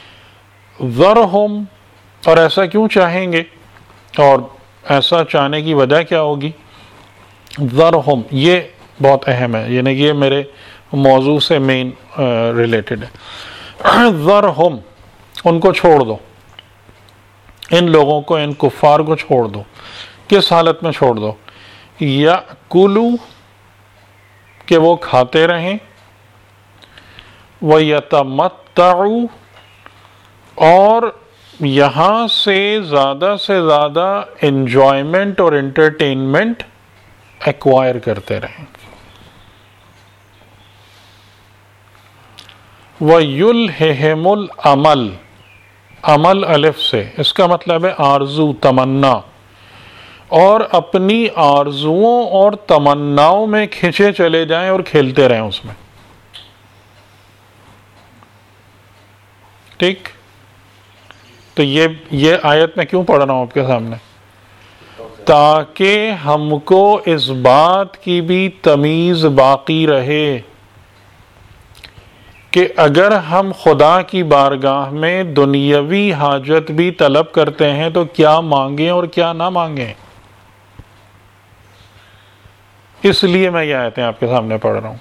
ذرہم، اور ایسا کیوں چاہیں گے اور ایسا چاہنے کی وجہ کیا ہوگی؟ ذرہم، یہ بہت اہم ہے، یعنی یہ میرے موضوع سے مین ریلیٹڈ ہے. ذرہم، ان کو چھوڑ دو، ان لوگوں کو، ان کفار کو چھوڑ دو. کس حالت میں چھوڑ دو؟ یأکلوا، کہ وہ کھاتے رہیں، وَیَتَمَتَّعُوا، اور یہاں سے زیادہ سے زیادہ انجوائمنٹ اور انٹرٹینمنٹ ایکوائر کرتے رہیں. وَیُلْہِہِمُ الْعَمَلُ، عمل الف سے، اس کا مطلب ہے آرزو، تمنا، اور اپنی آرزوؤں اور تمناؤں میں کھنچے چلے جائیں اور کھیلتے رہیں اس میں. ٹھیک، تو یہ یہ آیت میں کیوں پڑھ رہا ہوں آپ کے سامنے؟ تاکہ ہم کو اس بات کی بھی تمیز باقی رہے کہ اگر ہم خدا کی بارگاہ میں دنیاوی حاجت بھی طلب کرتے ہیں تو کیا مانگیں اور کیا نہ مانگیں. اس لیے میں یہ آیتیں آپ کے سامنے پڑھ رہا ہوں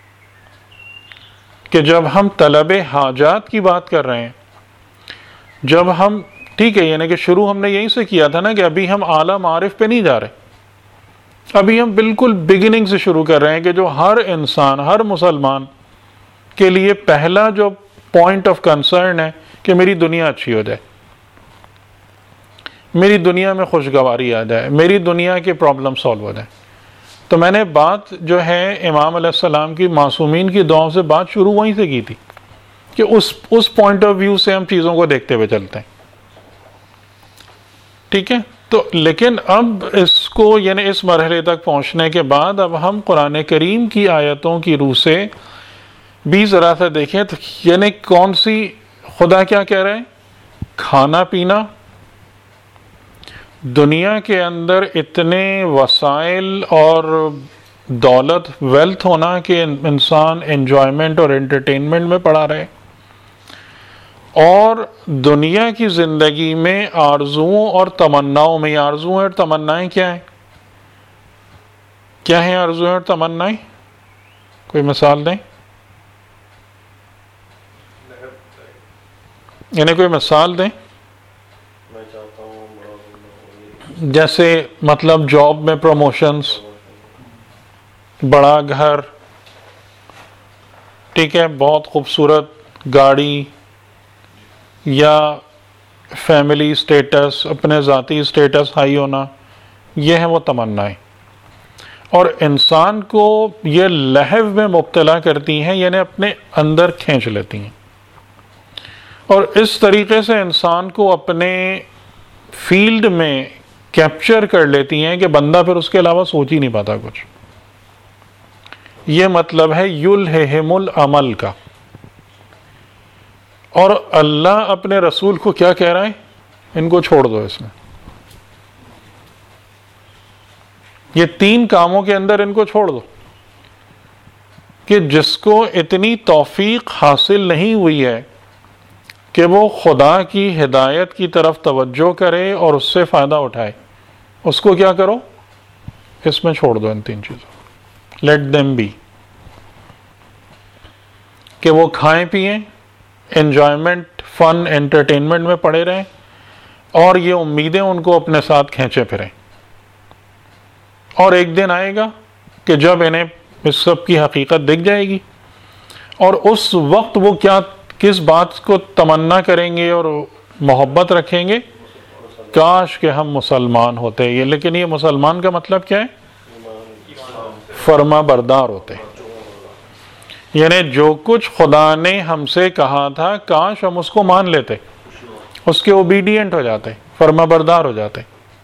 کہ جب ہم طلب حاجات کی بات کر رہے ہیں، جب ہم، ٹھیک ہے، یعنی کہ شروع ہم نے یہیں سے کیا تھا نا کہ ابھی ہم اعلیٰ معارف پہ نہیں جا رہے، ابھی ہم بالکل بگننگ سے شروع کر رہے ہیں کہ جو ہر انسان، ہر مسلمان کے لیے پہلا جو پوائنٹ آف کنسرن ہے کہ میری دنیا اچھی ہو جائے، میری دنیا میں خوشگواری آ جائے، میری دنیا کے پرابلم سالو ہو جائے. تو میں نے بات جو ہے امام علیہ السلام کی معصومین کی دعاؤں سے بات شروع وہیں سے کی تھی کہ اس اس پوائنٹ آف ویو سے ہم چیزوں کو دیکھتے ہوئے چلتے ہیں. ٹھیک ہے. تو لیکن اب اس کو یعنی اس مرحلے تک پہنچنے کے بعد اب ہم قرآن کریم کی آیتوں کی روح سے بھی ذرا سا دیکھیں تو یعنی کون سی خدا کیا کہہ رہے ہیں. کھانا پینا، دنیا کے اندر اتنے وسائل اور دولت، ویلتھ ہونا کہ انسان انجوائمنٹ اور انٹرٹینمنٹ میں پڑا رہے، اور دنیا کی زندگی میں آرزوؤں اور تمناؤں میں. آرزویں اور تمنائیں کیا ہیں؟ کیا ہیں آرزویں اور تمنائیں؟ کوئی مثال دیں، یعنی کوئی مثال دیں. جیسے مطلب جاب میں پروموشنز، بڑا گھر، ٹھیک ہے، بہت خوبصورت گاڑی، یا فیملی سٹیٹس، اپنے ذاتی سٹیٹس ہائی ہونا، یہ ہے وہ تمنائیں. اور انسان کو یہ لہو میں مبتلا کرتی ہیں، یعنی اپنے اندر کھینچ لیتی ہیں، اور اس طریقے سے انسان کو اپنے فیلڈ میں کیپچر کر لیتی ہیں کہ بندہ پھر اس کے علاوہ سوچ ہی نہیں پاتا کچھ. یہ مطلب ہے یلہہم العمل کا. اور اللہ اپنے رسول کو کیا کہہ رہا ہے؟ ان کو چھوڑ دو. اس میں یہ تین کاموں کے اندر ان کو چھوڑ دو کہ جس کو اتنی توفیق حاصل نہیں ہوئی ہے کہ وہ خدا کی ہدایت کی طرف توجہ کرے اور اس سے فائدہ اٹھائے، اس کو کیا کرو؟ اس میں چھوڑ دو ان تین چیزوں. لیٹ دیم بی، کہ وہ کھائیں پئیں، انجوائمنٹ، فن، انٹرٹینمنٹ میں پڑے رہیں، اور یہ امیدیں ان کو اپنے ساتھ کھینچے پھریں. اور ایک دن آئے گا کہ جب انہیں اس سب کی حقیقت دکھ جائے گی، اور اس وقت وہ کیا کس بات کو تمنا کریں گے اور محبت رکھیں گے؟ کاش کہ ہم مسلمان ہوتے. یہ لیکن یہ مسلمان کا مطلب کیا ہے؟ فرما بردار ہوتے. یعنی جو کچھ خدا نے ہم سے کہا تھا کاش ہم اس کو مان لیتے، اس کے اوبیڈینٹ ہو جاتے، فرما بردار ہو جاتے.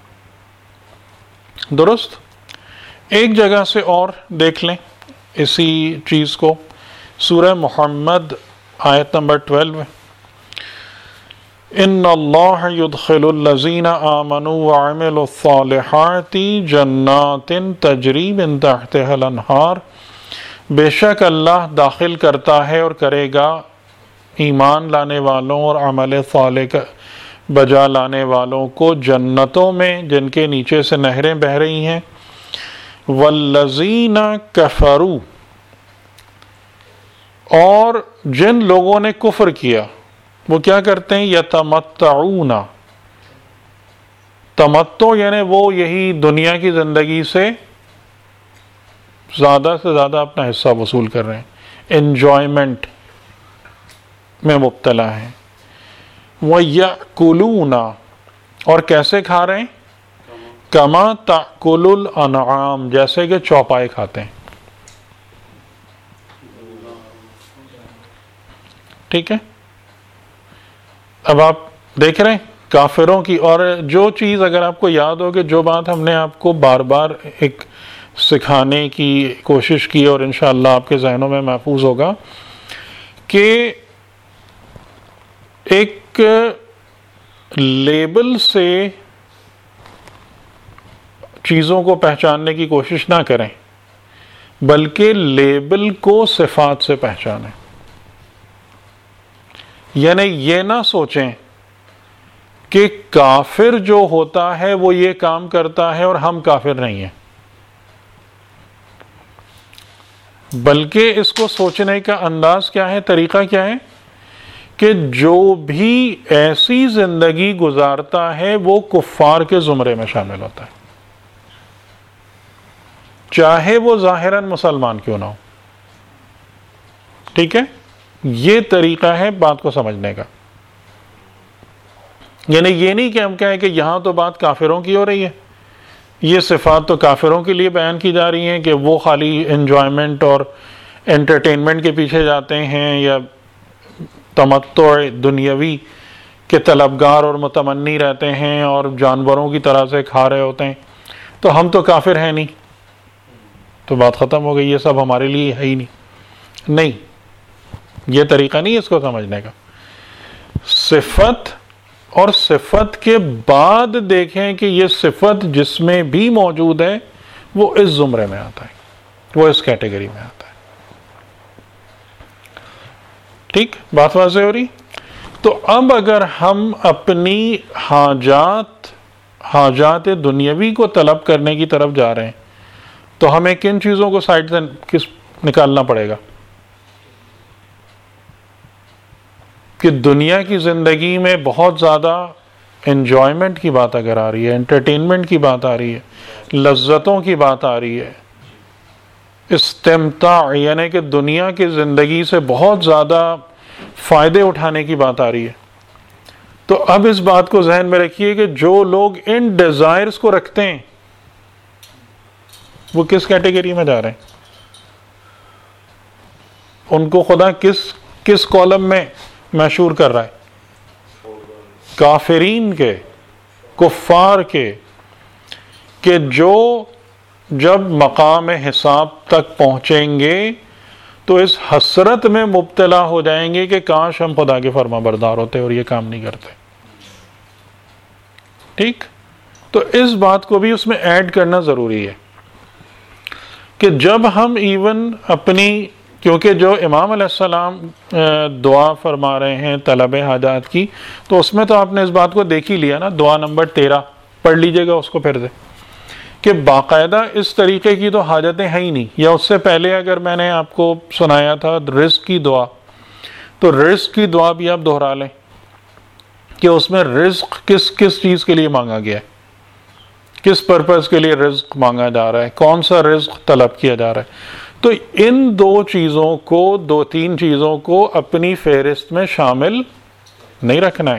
درست. ایک جگہ سے اور دیکھ لیں اسی چیز کو، سورہ محمد آیت نمبر بارہ. ان اللہ یدخل الذین آمنوا وعملوا الصالحات جنات تجری من تحتها الانہار. بے شک اللہ داخل کرتا ہے اور کرے گا ایمان لانے والوں اور عمل صالح بجا لانے والوں کو جنتوں میں جن کے نیچے سے نہریں بہہ رہی ہیں. والذین کفروا، اور جن لوگوں نے کفر کیا وہ کیا کرتے ہیں؟ یتمتعون. تمتع یعنی وہ یہی دنیا کی زندگی سے زیادہ سے زیادہ اپنا حصہ وصول کر رہے ہیں، انجوائمنٹ میں مبتلا ہیں. وَيَأْكُلُونَ، اور کیسے کھا رہے ہیں؟ کما تأکل الانعام، جیسے کہ چوپائے کھاتے ہیں. ٹھیک ہے. اب آپ دیکھ رہے ہیں کافروں کی. اور جو چیز اگر آپ کو یاد ہو کہ جو بات ہم نے آپ کو بار بار ایک سکھانے کی کوشش کی اور انشاءاللہ آپ کے ذہنوں میں محفوظ ہوگا، کہ ایک لیبل سے چیزوں کو پہچاننے کی کوشش نہ کریں، بلکہ لیبل کو صفات سے پہچانیں. یعنی یہ نہ سوچیں کہ کافر جو ہوتا ہے وہ یہ کام کرتا ہے اور ہم کافر نہیں ہیں، بلکہ اس کو سوچنے کا انداز کیا ہے، طریقہ کیا ہے، کہ جو بھی ایسی زندگی گزارتا ہے وہ کفار کے زمرے میں شامل ہوتا ہے، چاہے وہ ظاہراً مسلمان کیوں نہ ہو. ٹھیک ہے. یہ طریقہ ہے بات کو سمجھنے کا. یعنی یہ نہیں کہ ہم کہیں کہ یہاں تو بات کافروں کی ہو رہی ہے، یہ صفات تو کافروں کے لیے بیان کی جا رہی ہیں کہ وہ خالی انجوائمنٹ اور انٹرٹینمنٹ کے پیچھے جاتے ہیں، یا تمتع دنیاوی کے طلبگار اور متمنی رہتے ہیں اور جانوروں کی طرح سے کھا رہے ہوتے ہیں تو ہم تو کافر ہیں نہیں، تو بات ختم ہو گئی، یہ سب ہمارے لیے ہے ہی نہیں۔ نہیں، یہ طریقہ نہیں ہے اس کو سمجھنے کا۔ صفت اور صفت کے بعد دیکھیں کہ یہ صفت جس میں بھی موجود ہے وہ اس زمرے میں آتا ہے، وہ اس کیٹیگری میں آتا ہے۔ ٹھیک، بات واضح ہو رہی؟ تو اب اگر ہم اپنی حاجات حاجات دنیاوی کو طلب کرنے کی طرف جا رہے ہیں تو ہمیں کن چیزوں کو سائڈ سے کس نکالنا پڑے گا؟ کہ دنیا کی زندگی میں بہت زیادہ انجوائمنٹ کی بات اگر آ رہی ہے، انٹرٹینمنٹ کی بات آ رہی ہے، لذتوں کی بات آ رہی ہے، استمتاع یعنی کہ دنیا کی زندگی سے بہت زیادہ فائدے اٹھانے کی بات آ رہی ہے، تو اب اس بات کو ذہن میں رکھیے کہ جو لوگ ان ڈیزائرز کو رکھتے ہیں وہ کس کیٹیگری میں جا رہے ہیں؟ ان کو خدا کس کس کالم میں مشہور کر رہا ہے؟ کافرین کے، کفار کے، کہ جو جب مقام حساب تک پہنچیں گے تو اس حسرت میں مبتلا ہو جائیں گے کہ کاش ہم خدا کے فرما بردار ہوتے اور یہ کام نہیں کرتے۔ ٹھیک، تو اس بات کو بھی اس میں ایڈ کرنا ضروری ہے کہ جب ہم ایون اپنی، کیونکہ جو امام علیہ السلام دعا فرما رہے ہیں طلب حاجات کی، تو اس میں تو آپ نے اس بات کو دیکھ ہی لیا نا، دعا نمبر تیرہ پڑھ لیجئے گا اس کو پھر سے، کہ باقاعدہ اس طریقے کی تو حاجتیں ہیں ہی نہیں۔ یا اس سے پہلے اگر میں نے آپ کو سنایا تھا رزق کی دعا، تو رزق کی دعا بھی آپ دہرا لیں کہ اس میں رزق کس کس چیز کے لیے مانگا گیا ہے، کس پرپز کے لیے رزق مانگا جا رہا ہے، کون سا رزق طلب کیا جا رہا ہے۔ تو ان دو چیزوں کو، دو تین چیزوں کو اپنی فہرست میں شامل نہیں رکھنا ہے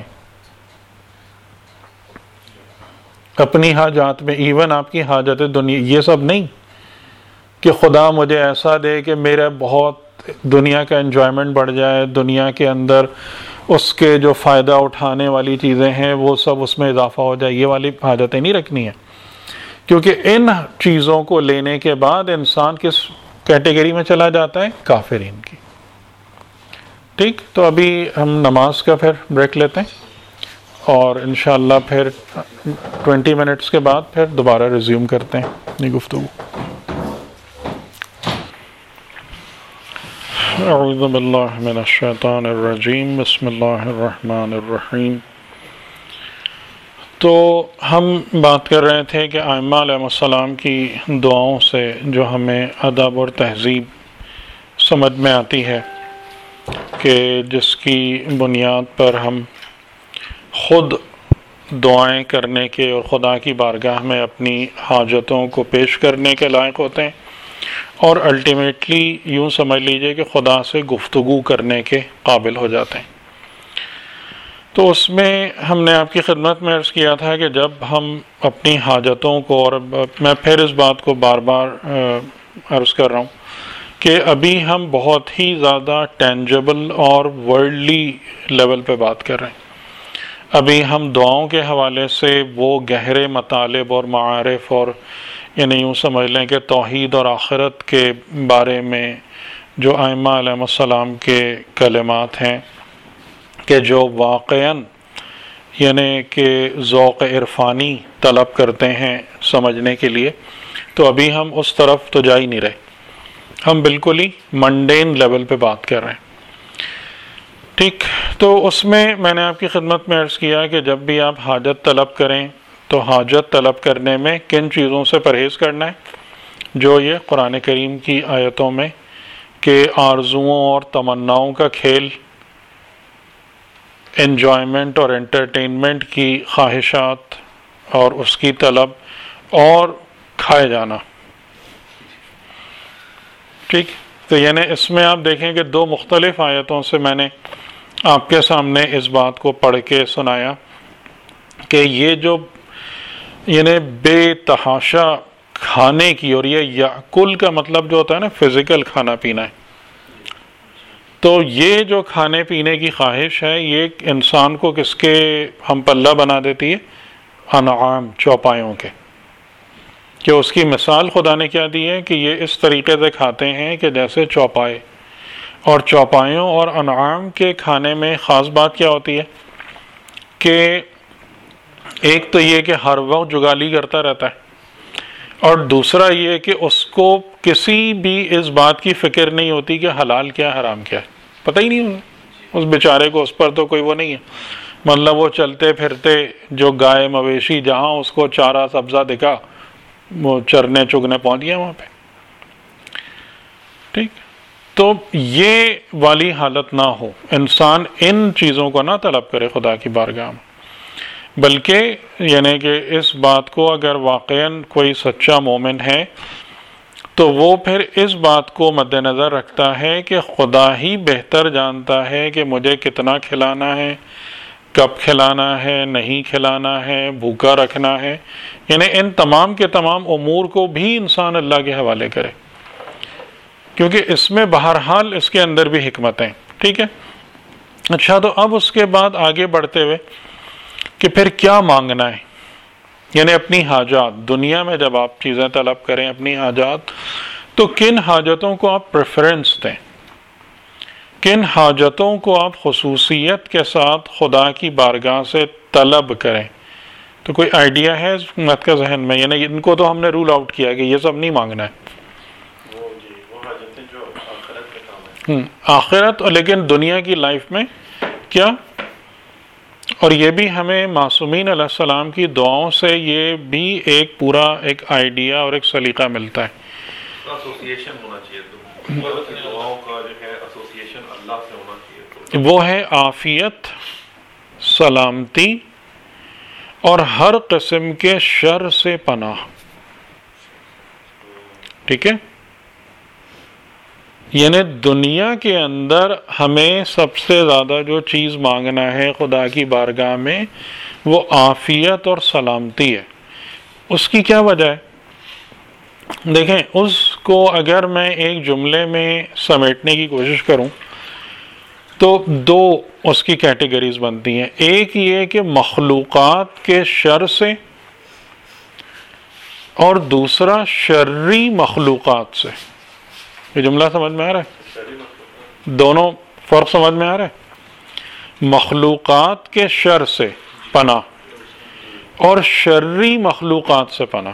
اپنی حاجات میں، ایون آپ کی حاجت دنیا، یہ سب نہیں کہ خدا مجھے ایسا دے کہ میرا بہت دنیا کا انجوائمنٹ بڑھ جائے، دنیا کے اندر اس کے جو فائدہ اٹھانے والی چیزیں ہیں وہ سب اس میں اضافہ ہو جائے، یہ والی حاجتیں نہیں رکھنی ہیں، کیونکہ ان چیزوں کو لینے کے بعد انسان کس کیٹیگری میں چلا جاتا ہے؟ کافرین کی۔ ٹھیک، تو ابھی ہم نماز کا پھر بریک لیتے ہیں اور انشاءاللہ پھر ٹوینٹی منٹس کے بعد پھر دوبارہ ریزیوم کرتے ہیں یہ گفتگو۔ اعوذ باللہ من الشیطان الرجیم، بسم اللہ الرحمن الرحیم۔ تو ہم بات کر رہے تھے کہ ائمہ علیہ السلام کی دعاؤں سے جو ہمیں ادب اور تہذیب سمجھ میں آتی ہے، کہ جس کی بنیاد پر ہم خود دعائیں کرنے کے اور خدا کی بارگاہ میں اپنی حاجتوں کو پیش کرنے کے لائق ہوتے ہیں، اور الٹیمیٹلی یوں سمجھ لیجئے کہ خدا سے گفتگو کرنے کے قابل ہو جاتے ہیں۔ تو اس میں ہم نے آپ کی خدمت میں عرض کیا تھا کہ جب ہم اپنی حاجتوں کو، اور میں پھر اس بات کو بار بار عرض کر رہا ہوں کہ ابھی ہم بہت ہی زیادہ ٹینجبل اور ورلڈلی لیول پہ بات کر رہے ہیں۔ ابھی ہم دعاؤں کے حوالے سے وہ گہرے مطالب اور معارف، اور یعنی یوں سمجھ لیں کہ توحید اور آخرت کے بارے میں جو ائمہ علیہ السلام کے کلمات ہیں کہ جو واقعاً یعنی کہ ذوق عرفانی طلب کرتے ہیں سمجھنے کے لیے، تو ابھی ہم اس طرف تو جا ہی نہیں رہے، ہم بالکل ہی منڈین لیول پہ بات کر رہے ہیں۔ ٹھیک، تو اس میں میں نے آپ کی خدمت میں عرض کیا کہ جب بھی آپ حاجت طلب کریں تو حاجت طلب کرنے میں کن چیزوں سے پرہیز کرنا ہے، جو یہ قرآن کریم کی آیتوں میں کہ آرزوؤں اور تمناؤں کا کھیل، انجوائمنٹ اور انٹرٹینمنٹ کی خواہشات اور اس کی طلب اور کھائے جانا۔ ٹھیک، تو یعنی اس میں آپ دیکھیں کہ دو مختلف آیتوں سے میں نے آپ کے سامنے اس بات کو پڑھ کے سنایا کہ یہ جو یعنی بے تحاشا کھانے کی، اور یہ یاکل کا مطلب جو ہوتا ہے نا فزیکل کھانا پینا ہے، تو یہ جو کھانے پینے کی خواہش ہے یہ انسان کو کس کے ہم پلہ بنا دیتی ہے؟ انعام، چوپایوں کے، کہ اس کی مثال خدا نے کیا دی ہے کہ یہ اس طریقے سے کھاتے ہیں کہ جیسے چوپائے. اور چوپایوں اور انعام کے کھانے میں خاص بات کیا ہوتی ہے کہ ایک تو یہ کہ ہر وقت جگالی کرتا رہتا ہے، اور دوسرا یہ کہ اس کو کسی بھی اس بات کی فکر نہیں ہوتی کہ حلال کیا حرام کیا ہے، پتہ ہی نہیں ہوتا اس بیچارے کو، اس پر تو کوئی وہ نہیں ہے. مطلب وہ چلتے پھرتے جو گائے مویشی جہاں اس کو چارہ سبزہ دکھا وہ چرنے چگنے پہنچ گیا وہاں پہ. ٹھیک، تو یہ والی حالت نہ ہو، انسان ان چیزوں کو نہ طلب کرے خدا کی بارگاہ میں، بلکہ یعنی کہ اس بات کو اگر واقعاً کوئی سچا مومن ہے تو وہ پھر اس بات کو مد نظر رکھتا ہے کہ خدا ہی بہتر جانتا ہے کہ مجھے کتنا کھلانا ہے، کب کھلانا ہے، نہیں کھلانا ہے، بھوکا رکھنا ہے. یعنی ان تمام کے تمام امور کو بھی انسان اللہ کے حوالے کرے، کیونکہ اس میں بہرحال اس کے اندر بھی حکمت ہیں. ٹھیک ہے. اچھا، تو اب اس کے بعد آگے بڑھتے ہوئے کہ پھر کیا مانگنا ہے، یعنی اپنی حاجات. دنیا میں جب آپ چیزیں طلب کریں اپنی حاجات، تو کن حاجتوں کو آپ پریفرنس دیں، کن حاجتوں کو آپ خصوصیت کے ساتھ خدا کی بارگاہ سے طلب کریں. تو کوئی آئیڈیا ہے اس بات کا ذہن میں؟ یعنی ان کو تو ہم نے رول آؤٹ کیا کہ یہ سب نہیں مانگنا ہے، آخرت، لیکن دنیا کی لائف میں کیا. اور یہ بھی ہمیں معصومین علیہ السلام کی دعاؤں سے یہ بھی ایک پورا ایک آئیڈیا اور ایک سلیقہ ملتا ہے. ایسوسیشن ہونا چاہیے، دعاؤں کا جو ہے ایسوسیشن اللہ سے ہونا چاہیے. وہ ہے عافیت، سلامتی اور ہر قسم کے شر سے پناہ. ٹھیک ہے. یعنی دنیا کے اندر ہمیں سب سے زیادہ جو چیز مانگنا ہے خدا کی بارگاہ میں وہ عافیت اور سلامتی ہے. اس کی کیا وجہ ہے؟ دیکھیں، اس کو اگر میں ایک جملے میں سمیٹنے کی کوشش کروں تو دو اس کی کیٹیگریز بنتی ہیں. ایک یہ کہ مخلوقات کے شر سے، اور دوسرا شرری مخلوقات سے. یہ جملہ سمجھ میں آ رہا ہے؟ دونوں فرق سمجھ میں آ رہا ہے؟ مخلوقات کے شر سے پناہ اور شرری مخلوقات سے پناہ.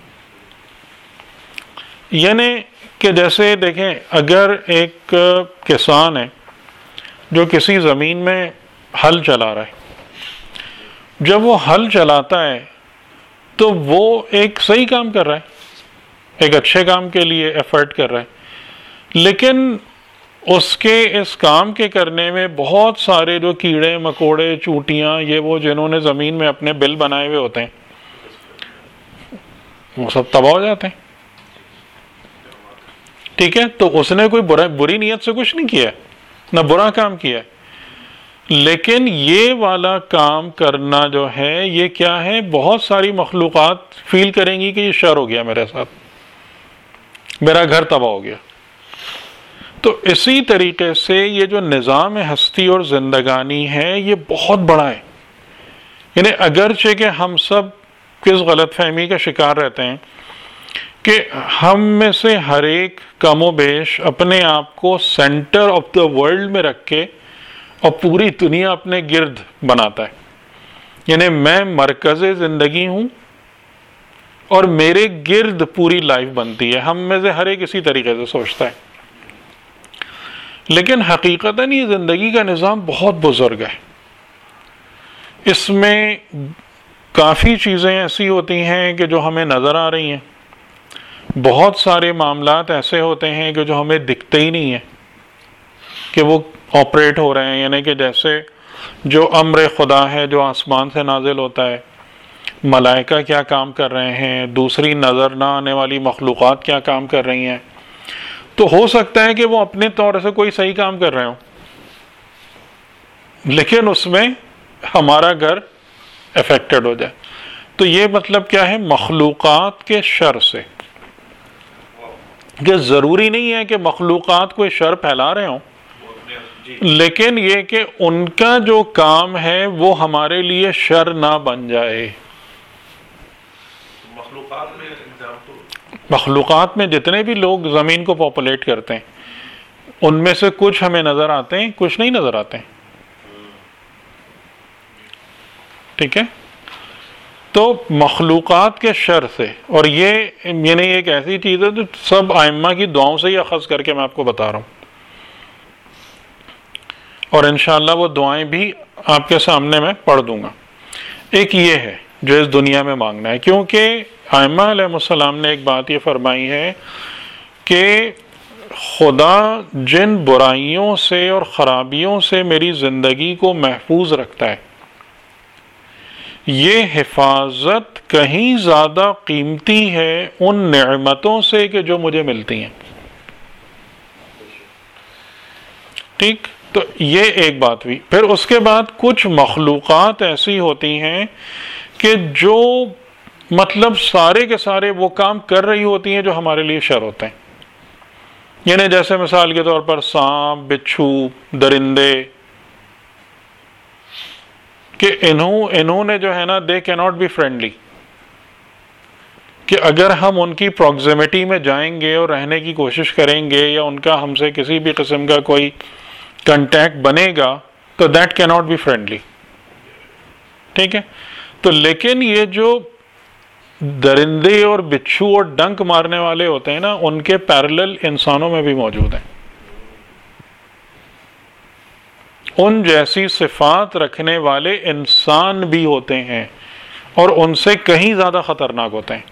یعنی کہ جیسے دیکھیں، اگر ایک کسان ہے جو کسی زمین میں ہل چلا رہا ہے، جب وہ ہل چلاتا ہے تو وہ ایک صحیح کام کر رہا ہے، ایک اچھے کام کے لیے ایفرٹ کر رہا ہے، لیکن اس کے اس کام کے کرنے میں بہت سارے جو کیڑے مکوڑے چوٹیاں یہ وہ جنہوں نے زمین میں اپنے بل بنائے ہوئے ہوتے ہیں وہ سب تباہ ہو جاتے ہیں. ٹھیک ہے. تو اس نے کوئی برا بری نیت سے کچھ نہیں کیا، نہ برا کام کیا، لیکن یہ والا کام کرنا جو ہے یہ کیا ہے، بہت ساری مخلوقات فیل کریں گی کہ یہ شر ہو گیا میرے ساتھ، میرا گھر تباہ ہو گیا. تو اسی طریقے سے یہ جو نظام ہستی اور زندگانی ہے یہ بہت بڑا ہے. یعنی اگرچہ کہ ہم سب کس غلط فہمی کا شکار رہتے ہیں کہ ہم میں سے ہر ایک کم و بیش اپنے آپ کو سینٹر آف دا ورلڈ میں رکھ کے اور پوری دنیا اپنے گرد بناتا ہے. یعنی میں مرکز زندگی ہوں اور میرے گرد پوری لائف بنتی ہے. ہم میں سے ہر ایک اسی طریقے سے سوچتا ہے، لیکن حقیقتاً یہ زندگی کا نظام بہت بزرگ ہے. اس میں کافی چیزیں ایسی ہوتی ہیں کہ جو ہمیں نظر آ رہی ہیں، بہت سارے معاملات ایسے ہوتے ہیں کہ جو ہمیں دکھتے ہی نہیں ہیں کہ وہ آپریٹ ہو رہے ہیں. یعنی کہ جیسے جو امر خدا ہے جو آسمان سے نازل ہوتا ہے، ملائکہ کیا کام کر رہے ہیں، دوسری نظر نہ آنے والی مخلوقات کیا کام کر رہی ہیں. تو ہو سکتا ہے کہ وہ اپنے طور سے کوئی صحیح کام کر رہے ہوں، لیکن اس میں ہمارا گھر افیکٹڈ ہو جائے. تو یہ مطلب کیا ہے؟ مخلوقات کے شر سے. کہ ضروری نہیں ہے کہ مخلوقات کوئی شر پھیلا رہے ہوں، لیکن یہ کہ ان کا جو کام ہے وہ ہمارے لیے شر نہ بن جائے. مخلوقات میں مخلوقات میں جتنے بھی لوگ زمین کو پاپولیٹ کرتے ہیں ان میں سے کچھ ہمیں نظر آتے ہیں, کچھ نہیں نظر آتے ہیں. ٹھیک ہے, تو مخلوقات کے شر سے, اور یہ یعنی ایک ایسی چیز ہے جو سب ائمہ کی دعاؤں سے ہی اخذ کر کے میں آپ کو بتا رہا ہوں, اور انشاءاللہ وہ دعائیں بھی آپ کے سامنے میں پڑھ دوں گا. ایک یہ ہے جو اس دنیا میں مانگنا ہے, کیونکہ ائمہ علیہ السلام نے ایک بات یہ فرمائی ہے کہ خدا جن برائیوں سے اور خرابیوں سے میری زندگی کو محفوظ رکھتا ہے, یہ حفاظت کہیں زیادہ قیمتی ہے ان نعمتوں سے کہ جو مجھے ملتی ہیں. ٹھیک, تو یہ ایک بات ہوئی. پھر اس کے بعد کچھ مخلوقات ایسی ہوتی ہیں کہ جو مطلب سارے کے سارے وہ کام کر رہی ہوتی ہیں جو ہمارے لیے شر ہوتے ہیں. یعنی جیسے مثال کے طور پر سانپ, بچھو, درندے, کہ انہوں انہوں نے جو ہے نا دے کی ناٹ بی فرینڈلی, کہ اگر ہم ان کی پروگزیمٹی میں جائیں گے اور رہنے کی کوشش کریں گے یا ان کا ہم سے کسی بھی قسم کا کوئی کنٹیکٹ بنے گا تو دیٹ کی ناٹ بی فرینڈلی. ٹھیک ہے, تو لیکن یہ جو درندے اور بچھو اور ڈنک مارنے والے ہوتے ہیں نا ان کے پیرلل انسانوں میں بھی موجود ہیں. ان جیسی صفات رکھنے والے انسان بھی ہوتے ہیں اور ان سے کہیں زیادہ خطرناک ہوتے ہیں,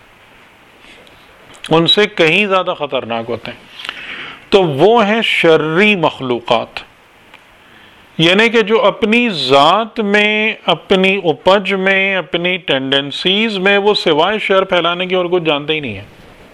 ان سے کہیں زیادہ خطرناک ہوتے ہیں. تو وہ ہیں شرری مخلوقات, یعنی کہ جو اپنی ذات میں, اپنی اپج میں, اپنی ٹینڈنسیز میں وہ سوائے شر پھیلانے کی اور کچھ جانتے ہی نہیں ہیں.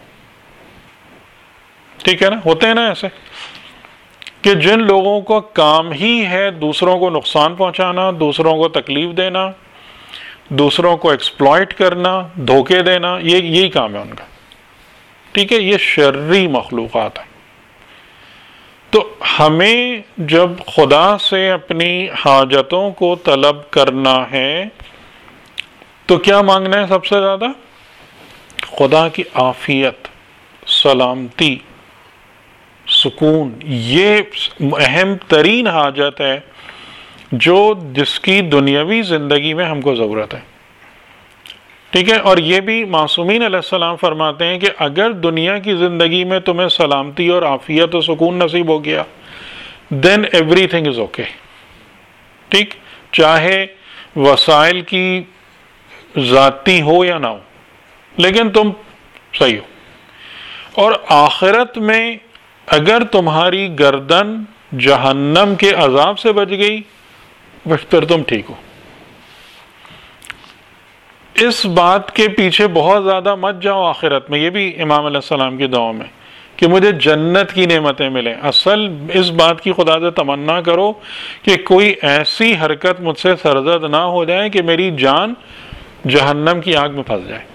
ٹھیک ہے نا, ہوتے ہیں نا ایسے کہ جن لوگوں کا کام ہی ہے دوسروں کو نقصان پہنچانا, دوسروں کو تکلیف دینا, دوسروں کو ایکسپلائٹ کرنا, دھوکے دینا, یہ یہی کام ہے ان کا. ٹھیک ہے, یہ شرری مخلوقات ہیں. تو ہمیں جب خدا سے اپنی حاجتوں کو طلب کرنا ہے تو کیا مانگنا ہے سب سے زیادہ؟ خدا کی عافیت, سلامتی, سکون. یہ اہم ترین حاجت ہے جو جس کی دنیاوی زندگی میں ہم کو ضرورت ہے. ٹھیک ہے, اور یہ بھی معصومین علیہ السلام فرماتے ہیں کہ اگر دنیا کی زندگی میں تمہیں سلامتی اور عافیت و سکون نصیب ہو گیا then everything is okay. ٹھیک, چاہے وسائل کی ذاتی ہو یا نہ ہو لیکن تم صحیح ہو. اور آخرت میں اگر تمہاری گردن جہنم کے عذاب سے بچ گئی پھر تم ٹھیک ہو. اس بات کے پیچھے بہت زیادہ مت جاؤ آخرت میں, یہ بھی امام علیہ السلام کی دعاؤں میں کہ مجھے جنت کی نعمتیں ملیں. اصل اس بات کی خدا سے تمنا کرو کہ کوئی ایسی حرکت مجھ سے سرزد نہ ہو جائے کہ میری جان جہنم کی آگ میں پھنس جائے.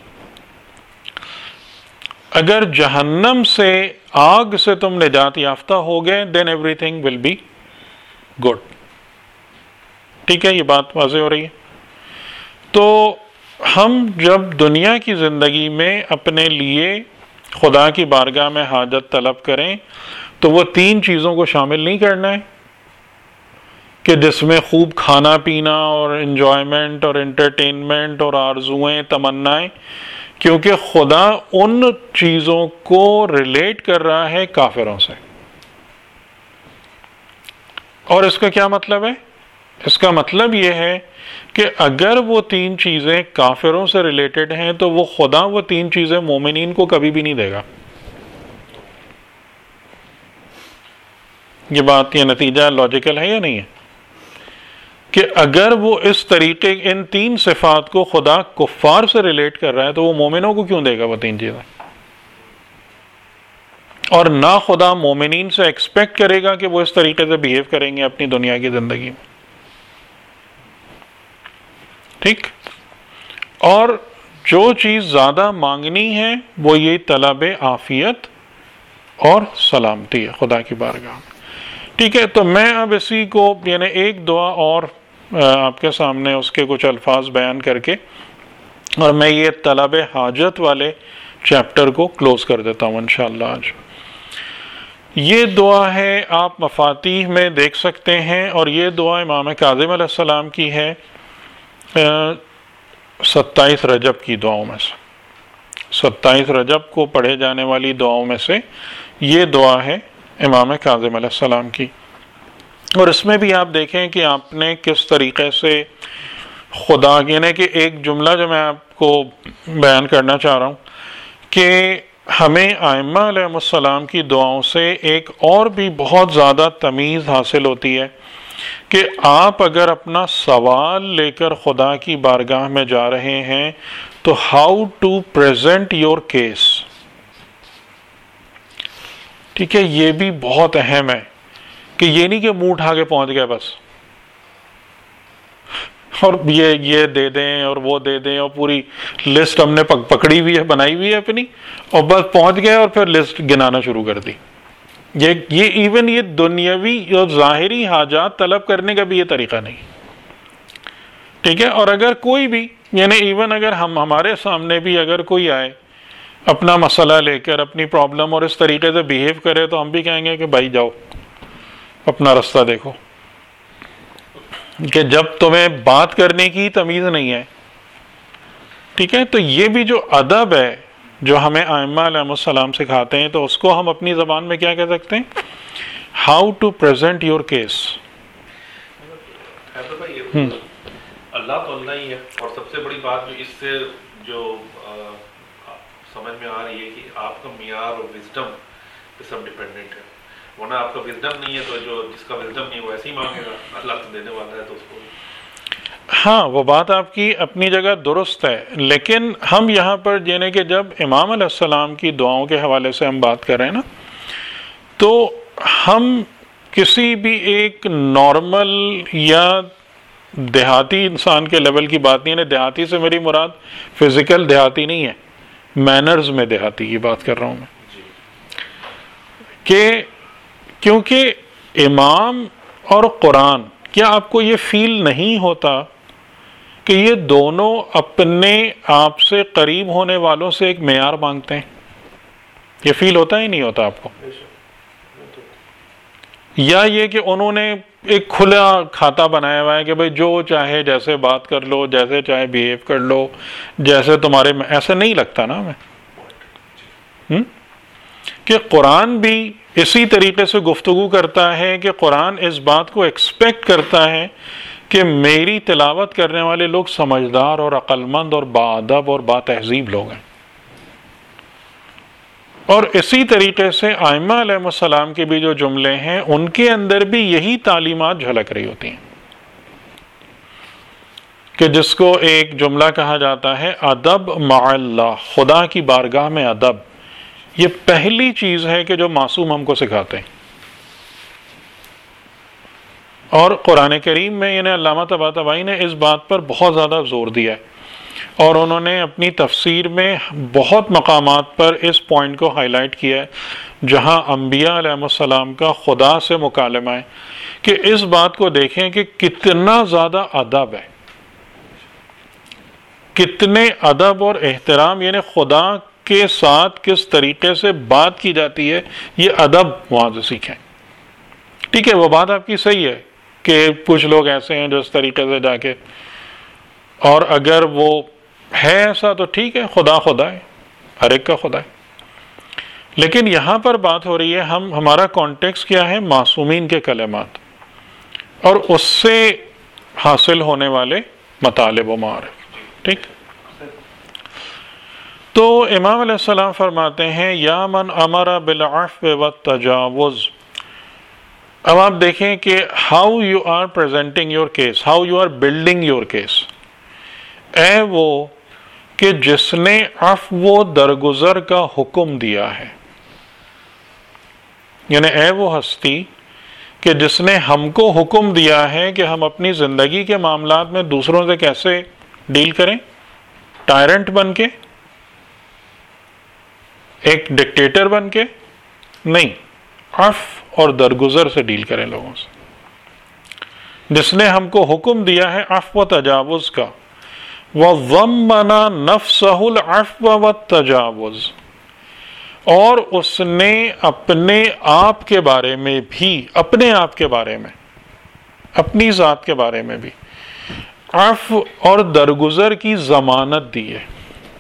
اگر جہنم سے, آگ سے تم نجات یافتہ ہو گئے then everything will be good. ٹھیک ہے, یہ بات واضح ہو رہی ہے. تو ہم جب دنیا کی زندگی میں اپنے لیے خدا کی بارگاہ میں حاجت طلب کریں تو وہ تین چیزوں کو شامل نہیں کرنا ہے کہ جس میں خوب کھانا پینا اور انجوائمنٹ اور انٹرٹینمنٹ اور آرزوئیں, تمنائیں, کیونکہ خدا ان چیزوں کو ریلیٹ کر رہا ہے کافروں سے. اور اس کا کیا مطلب ہے؟ اس کا مطلب یہ ہے کہ اگر وہ تین چیزیں کافروں سے ریلیٹڈ ہیں تو وہ خدا وہ تین چیزیں مومنین کو کبھی بھی نہیں دے گا. یہ بات, یہ نتیجہ لاجیکل ہے یا نہیں ہے کہ اگر وہ اس طریقے ان تین صفات کو خدا کفار سے ریلیٹ کر رہا ہے تو وہ مومنوں کو کیوں دے گا وہ تین چیزیں؟ اور نہ خدا مومنین سے ایکسپیکٹ کرے گا کہ وہ اس طریقے سے بیہیو کریں گے اپنی دنیا کی زندگی میں. ٹھیک, اور جو چیز زیادہ مانگنی ہے وہ یہی طلب عافیت اور سلامتی ہے خدا کی بارگاہ میں. ٹھیک ہے، تو میں اب اسی کو یعنی ایک دعا اور آپ کے سامنے اس کے کچھ الفاظ بیان کر کے اور میں یہ طلب حاجت والے چیپٹر کو کلوز کر دیتا ہوں انشاءاللہ آج۔ یہ دعا ہے، آپ مفاتیح میں دیکھ سکتے ہیں، اور یہ دعا امام کاظم علیہ السلام کی ہے، ستائیس رجب کی دعاؤں میں سے، ستائیس رجب کو پڑھے جانے والی دعاؤں میں سے یہ دعا ہے امام کاظم علیہ السلام کی۔ اور اس میں بھی آپ دیکھیں کہ آپ نے کس طریقے سے خدا، یعنی کہ ایک جملہ جو میں آپ کو بیان کرنا چاہ رہا ہوں کہ ہمیں ائمہ علیہ السلام کی دعاؤں سے ایک اور بھی بہت زیادہ تمیز حاصل ہوتی ہے کہ آپ اگر اپنا سوال لے کر خدا کی بارگاہ میں جا رہے ہیں تو how to present your case, ٹھیک ہے، یہ بھی بہت اہم ہے کہ یہ نہیں کہ منہ اٹھا کے پہنچ گئے بس اور یہ یہ دے دیں اور وہ دے دیں اور پوری لسٹ ہم نے پکڑی ہوئی ہے، بنائی ہوئی ہے اپنی، اور بس پہنچ گئے اور پھر لسٹ گنانا شروع کر دی۔ یہ یہ ایون یہ دنیاوی اور ظاہری حاجات طلب کرنے کا بھی یہ طریقہ نہیں، ٹھیک ہے۔ اور اگر کوئی بھی یعنی ایون اگر ہم ہمارے سامنے بھی اگر کوئی آئے اپنا مسئلہ لے کر، اپنی پرابلم، اور اس طریقے سے بیہیو کرے تو ہم بھی کہیں گے کہ بھائی جاؤ اپنا رستہ دیکھو، کہ جب تمہیں بات کرنے کی تمیز نہیں ہے، ٹھیک ہے۔ تو یہ بھی جو ادب ہے جو ہمیں ائمہ علیہ السلام سکھاتے ہیں، تو اس کو ہم اپنی زبان میں کیا کہہ سکتے ہیں؟ How to present your case. اللہ تو اللہ ہی ہے، اور سب سے بڑی بات جو اس سے جو سمجھ میں آ رہی ہے کہ آپ کا معیار اور وزڈم پہ سب ڈپینڈنٹ ہے، ورنہ آپ کا وزڈم نہیں ہے تو جو جس کا وزڈم نہیں ہے وہ ایسے ہی مانگے گا، اللہ تو دینے والا ہے تو اس کو۔ ہاں، وہ بات آپ کی اپنی جگہ درست ہے، لیکن ہم یہاں پر یعنی کہ جب امام علیہ السلام کی دعاؤں کے حوالے سے ہم بات کر رہے ہیں نا، تو ہم کسی بھی ایک نارمل یا دیہاتی انسان کے لیول کی بات نہیں ہے۔ دیہاتی سے میری مراد فزیکل دیہاتی نہیں ہے، مینرز میں دیہاتی کی بات کر رہا ہوں میں، کہ کیونکہ امام اور قرآن، کیا آپ کو یہ فیل نہیں ہوتا کہ یہ دونوں اپنے آپ سے قریب ہونے والوں سے ایک معیار مانگتے ہیں؟ یہ فیل ہوتا ہی نہیں ہوتا آپ کو؟ یا یہ کہ انہوں نے ایک کھلا کھاتا بنایا ہوا ہے کہ بھئی جو چاہے جیسے بات کر لو، جیسے چاہے بیہیو کر لو، جیسے تمہارے، ایسا نہیں لگتا نا ہمیں کہ قرآن بھی اسی طریقے سے گفتگو کرتا ہے کہ قرآن اس بات کو ایکسپیکٹ کرتا ہے کہ میری تلاوت کرنے والے لوگ سمجھدار اور عقل مند اور باادب اور با تہذیب لوگ ہیں۔ اور اسی طریقے سے ائمہ علیہ السلام کے بھی جو جملے ہیں ان کے اندر بھی یہی تعلیمات جھلک رہی ہوتی ہیں، کہ جس کو ایک جملہ کہا جاتا ہے ادب مع اللہ، خدا کی بارگاہ میں ادب۔ یہ پہلی چیز ہے کہ جو معصوم ہم کو سکھاتے ہیں، اور قرآن کریم میں یعنی علامہ طباطبائی نے اس بات پر بہت زیادہ زور دیا ہے، اور انہوں نے اپنی تفسیر میں بہت مقامات پر اس پوائنٹ کو ہائی لائٹ کیا ہے جہاں انبیاء علیہ السلام کا خدا سے مکالمہ ہے، کہ اس بات کو دیکھیں کہ کتنا زیادہ ادب ہے، کتنے ادب اور احترام، یعنی خدا کے ساتھ کس طریقے سے بات کی جاتی ہے، یہ ادب وہاں سے سیکھیں۔ ٹھیک ہے، وہ بات آپ کی صحیح ہے کہ کچھ لوگ ایسے ہیں جو اس طریقے سے جا کے، اور اگر وہ ہے ایسا تو ٹھیک ہے، خدا خدا ہے، ہر ایک کا خدا ہے، لیکن یہاں پر بات ہو رہی ہے، ہم ہمارا کانٹیکس کیا ہے؟ معصومین کے کلمات اور اس سے حاصل ہونے والے مطالب و معارف۔ ٹھیک، تو امام علیہ السلام فرماتے ہیں یا من امر بالعفو والتجاوز۔ اب آپ دیکھیں کہ how you are presenting your case, how you are building your case. اے وہ کہ جس نے عفو و درگزر کا حکم دیا ہے، یعنی اے وہ ہستی کہ جس نے ہم کو حکم دیا ہے کہ ہم اپنی زندگی کے معاملات میں دوسروں سے کیسے ڈیل کریں، ٹائرنٹ بن کے، ایک ڈکٹیٹر بن کے نہیں، عفو اور درگزر سے ڈیل کریں لوگوں سے، جس نے ہم کو حکم دیا ہے عفو و تجاوز کا. وَضَمَّنَ نَفْسَهُ الْعَفْوَ وَالتَّجَاوُزَ، اور اس نے اپنے آپ کے بارے میں بھی، اپنے آپ کے بارے میں، اپنی ذات کے بارے میں بھی عفو اور درگزر کی ضمانت دی ہے.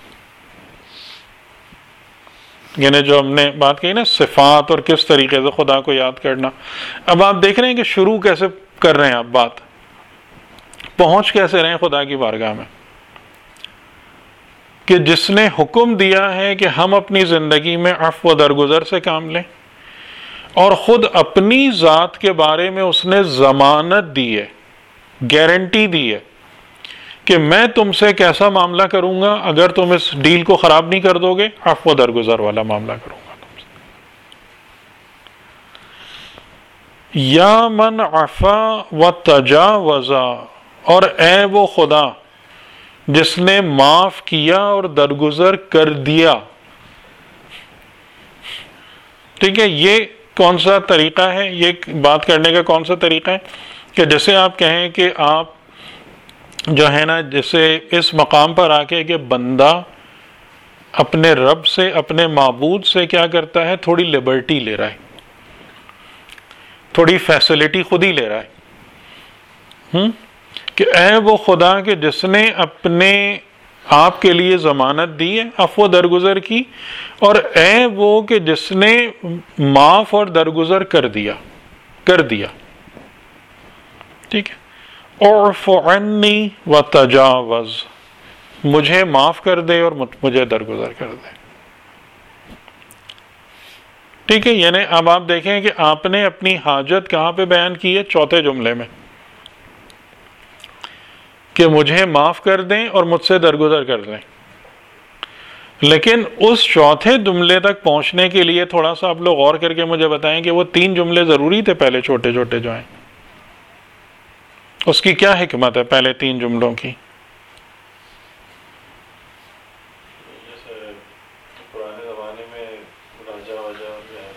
یعنی جو ہم نے بات کہی نا صفات اور کس طریقے سے خدا کو یاد کرنا، اب آپ دیکھ رہے ہیں کہ شروع کیسے کر رہے ہیں، آپ بات پہنچ کیسے رہے ہیں خدا کی بارگاہ میں، کہ جس نے حکم دیا ہے کہ ہم اپنی زندگی میں عفو و درگزر سے کام لیں، اور خود اپنی ذات کے بارے میں اس نے ضمانت دی ہے، گارنٹی دی ہے کہ میں تم سے کیسا معاملہ کروں گا اگر تم اس ڈیل کو خراب نہیں کر دو گے، عفو و درگزر والا معاملہ کروں گا تم سے. یا من عفا و تجاوز، اور اے وہ خدا جس نے معاف کیا اور درگزر کر دیا. ٹھیک ہے، یہ کون سا طریقہ ہے، یہ بات کرنے کا کون سا طریقہ ہے کہ جیسے آپ کہیں کہ آپ جو ہے نا، جیسے اس مقام پر آ کے کہ بندہ اپنے رب سے، اپنے معبود سے کیا کرتا ہے، تھوڑی لبرٹی لے رہا ہے، تھوڑی فیسلٹی خود ہی لے رہا ہے ہم کہ اے وہ خدا کہ جس نے اپنے آپ کے لیے ضمانت دی ہے عفو و درگزر کی، اور اے وہ کہ جس نے معاف اور درگزر کر دیا کر دیا ٹھیک ہے. اعف عنی و تجاوز، مجھے معاف کر دے اور مجھے درگزر کر دے. ٹھیک ہے، یعنی اب آپ دیکھیں کہ آپ نے اپنی حاجت کہاں پہ بیان کی ہے، چوتھے جملے میں، کہ مجھے معاف کر دیں اور مجھ سے درگزر کر دیں. لیکن اس چوتھے جملے تک پہنچنے کے لیے تھوڑا سا آپ لوگ غور کر کے مجھے بتائیں کہ وہ تین جملے ضروری تھے پہلے چھوٹے چھوٹے جو ہیں، اس کی کیا حکمت ہے پہلے تین جملوں کی؟ جیسے پرانے زمانے میں راجا واجا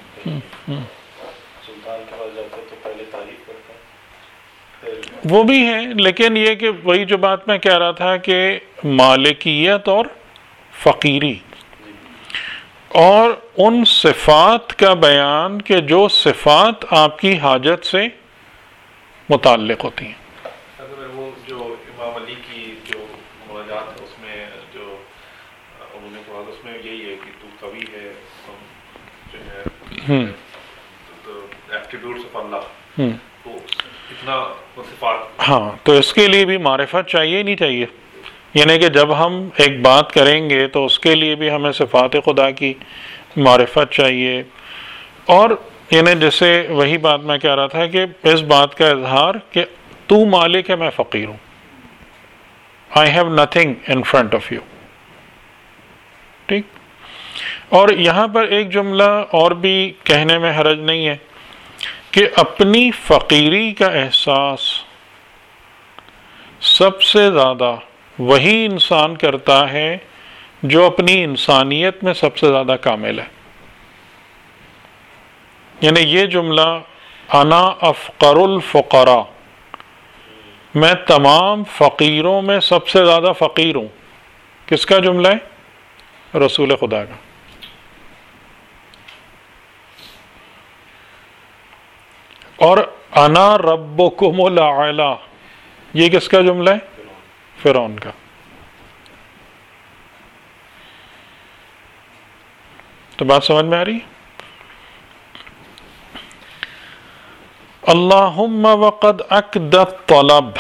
سلطان کے پاس جاتے تو پہلے تعریف کرتا، وہ بھی ہے، لیکن یہ کہ وہی جو بات میں کہہ رہا تھا کہ مالکیت اور فقیری اور ان صفات کا بیان کہ جو صفات آپ کی حاجت سے متعلق ہوتی ہیں. وہ جو امام علی کی جو مناجات ہے اس میں جو انہوں نے کہا اس میں یہی ہے کہ تو قوی ہے، جو ہے ایٹریبیوٹس آف اللہ، تو اتنا صفات. ہاں، تو اس کے لیے بھی معرفت چاہیے نہیں چاہیے؟ یعنی کہ جب ہم ایک بات کریں گے تو اس کے لیے بھی ہمیں صفات خدا کی معرفت چاہیے. اور یعنی جیسے وہی بات میں کہہ رہا تھا کہ اس بات کا اظہار کہ تو مالک ہے، میں فقیر ہوں، I have nothing in front of you. ٹھیک. اور یہاں پر ایک جملہ اور بھی کہنے میں حرج نہیں ہے کہ اپنی فقیری کا احساس سب سے زیادہ وہی انسان کرتا ہے جو اپنی انسانیت میں سب سے زیادہ کامل ہے. یعنی یہ جملہ انا افقر الفقراء، میں تمام فقیروں میں سب سے زیادہ فقیر ہوں، کس کا جملہ ہے؟ رسول خدا کا. اور انا ربکم الاعلی، یہ کس کا جملہ ہے؟ فرعون کا. تو بات سمجھ میں آ رہی ہے؟ اللہم وقد اکد الطلب،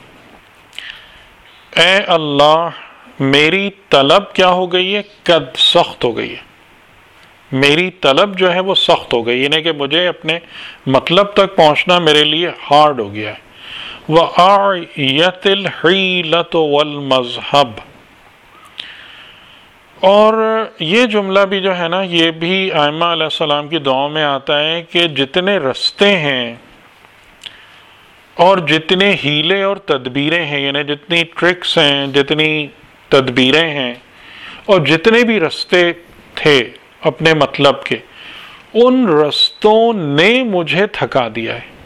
اے اللہ میری طلب کیا ہو گئی ہے؟ قد، سخت ہو گئی ہے. میری طلب جو ہے وہ سخت ہو گئی، یعنی کہ مجھے اپنے مطلب تک پہنچنا میرے لیے ہارڈ ہو گیا ہے. وَأَعْيَتِ الْحِيلَةُ وَالْمَذْهَبُ، اور یہ جملہ بھی جو ہے نا، یہ بھی ائمہ علیہ السلام کی دعاؤں میں آتا ہے کہ جتنے رستے ہیں اور جتنے ہیلے اور تدبیریں ہیں، یعنی جتنی ٹرکس ہیں، جتنی تدبیریں ہیں، اور جتنے بھی رستے تھے اپنے مطلب کے، ان رستوں نے مجھے تھکا دیا ہے.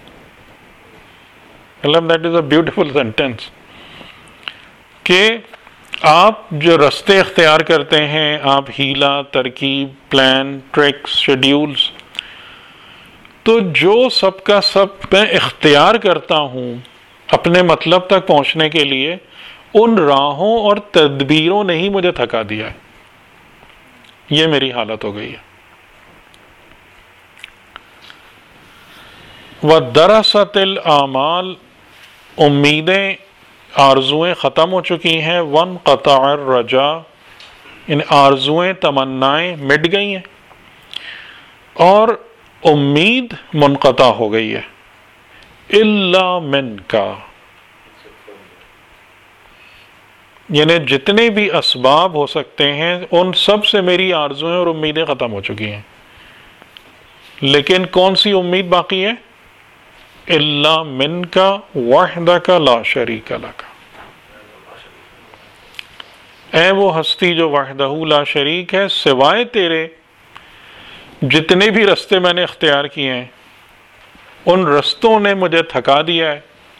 That is a beautiful sentence کہ آپ جو رستے اختیار کرتے ہیں، آپ ہیلا، ترکیب، پلان، ٹرکس، شیڈیولز، تو جو سب کا سب میں اختیار کرتا ہوں اپنے مطلب تک پہنچنے کے لیے، ان راہوں اور تدبیروں نے ہی مجھے تھکا دیا ہے. یہ میری حالت ہو گئی ہے. وَدَرَسَتِ الْآمَالِ، امیدیں، آرزویں ختم ہو چکی ہیں. وَانْقَطَعَ الرَّجَاء، ان آرزویں، تمنائیں مٹ گئی ہیں اور امید منقطع ہو گئی ہے. إِلَّا مِنْكَ، یعنی جتنے بھی اسباب ہو سکتے ہیں ان سب سے میری آرزویں اور امیدیں ختم ہو چکی ہیں، لیکن کون سی امید باقی ہے؟ إِلَّا مِنْكَ وَحْدَكَ لَا شَرِيكَ لَكَ، اے وہ ہستی جو وحدہ لا شریک ہے، سوائے تیرے جتنے بھی رستے میں نے اختیار کیے ہیں ان رستوں نے مجھے تھکا دیا ہے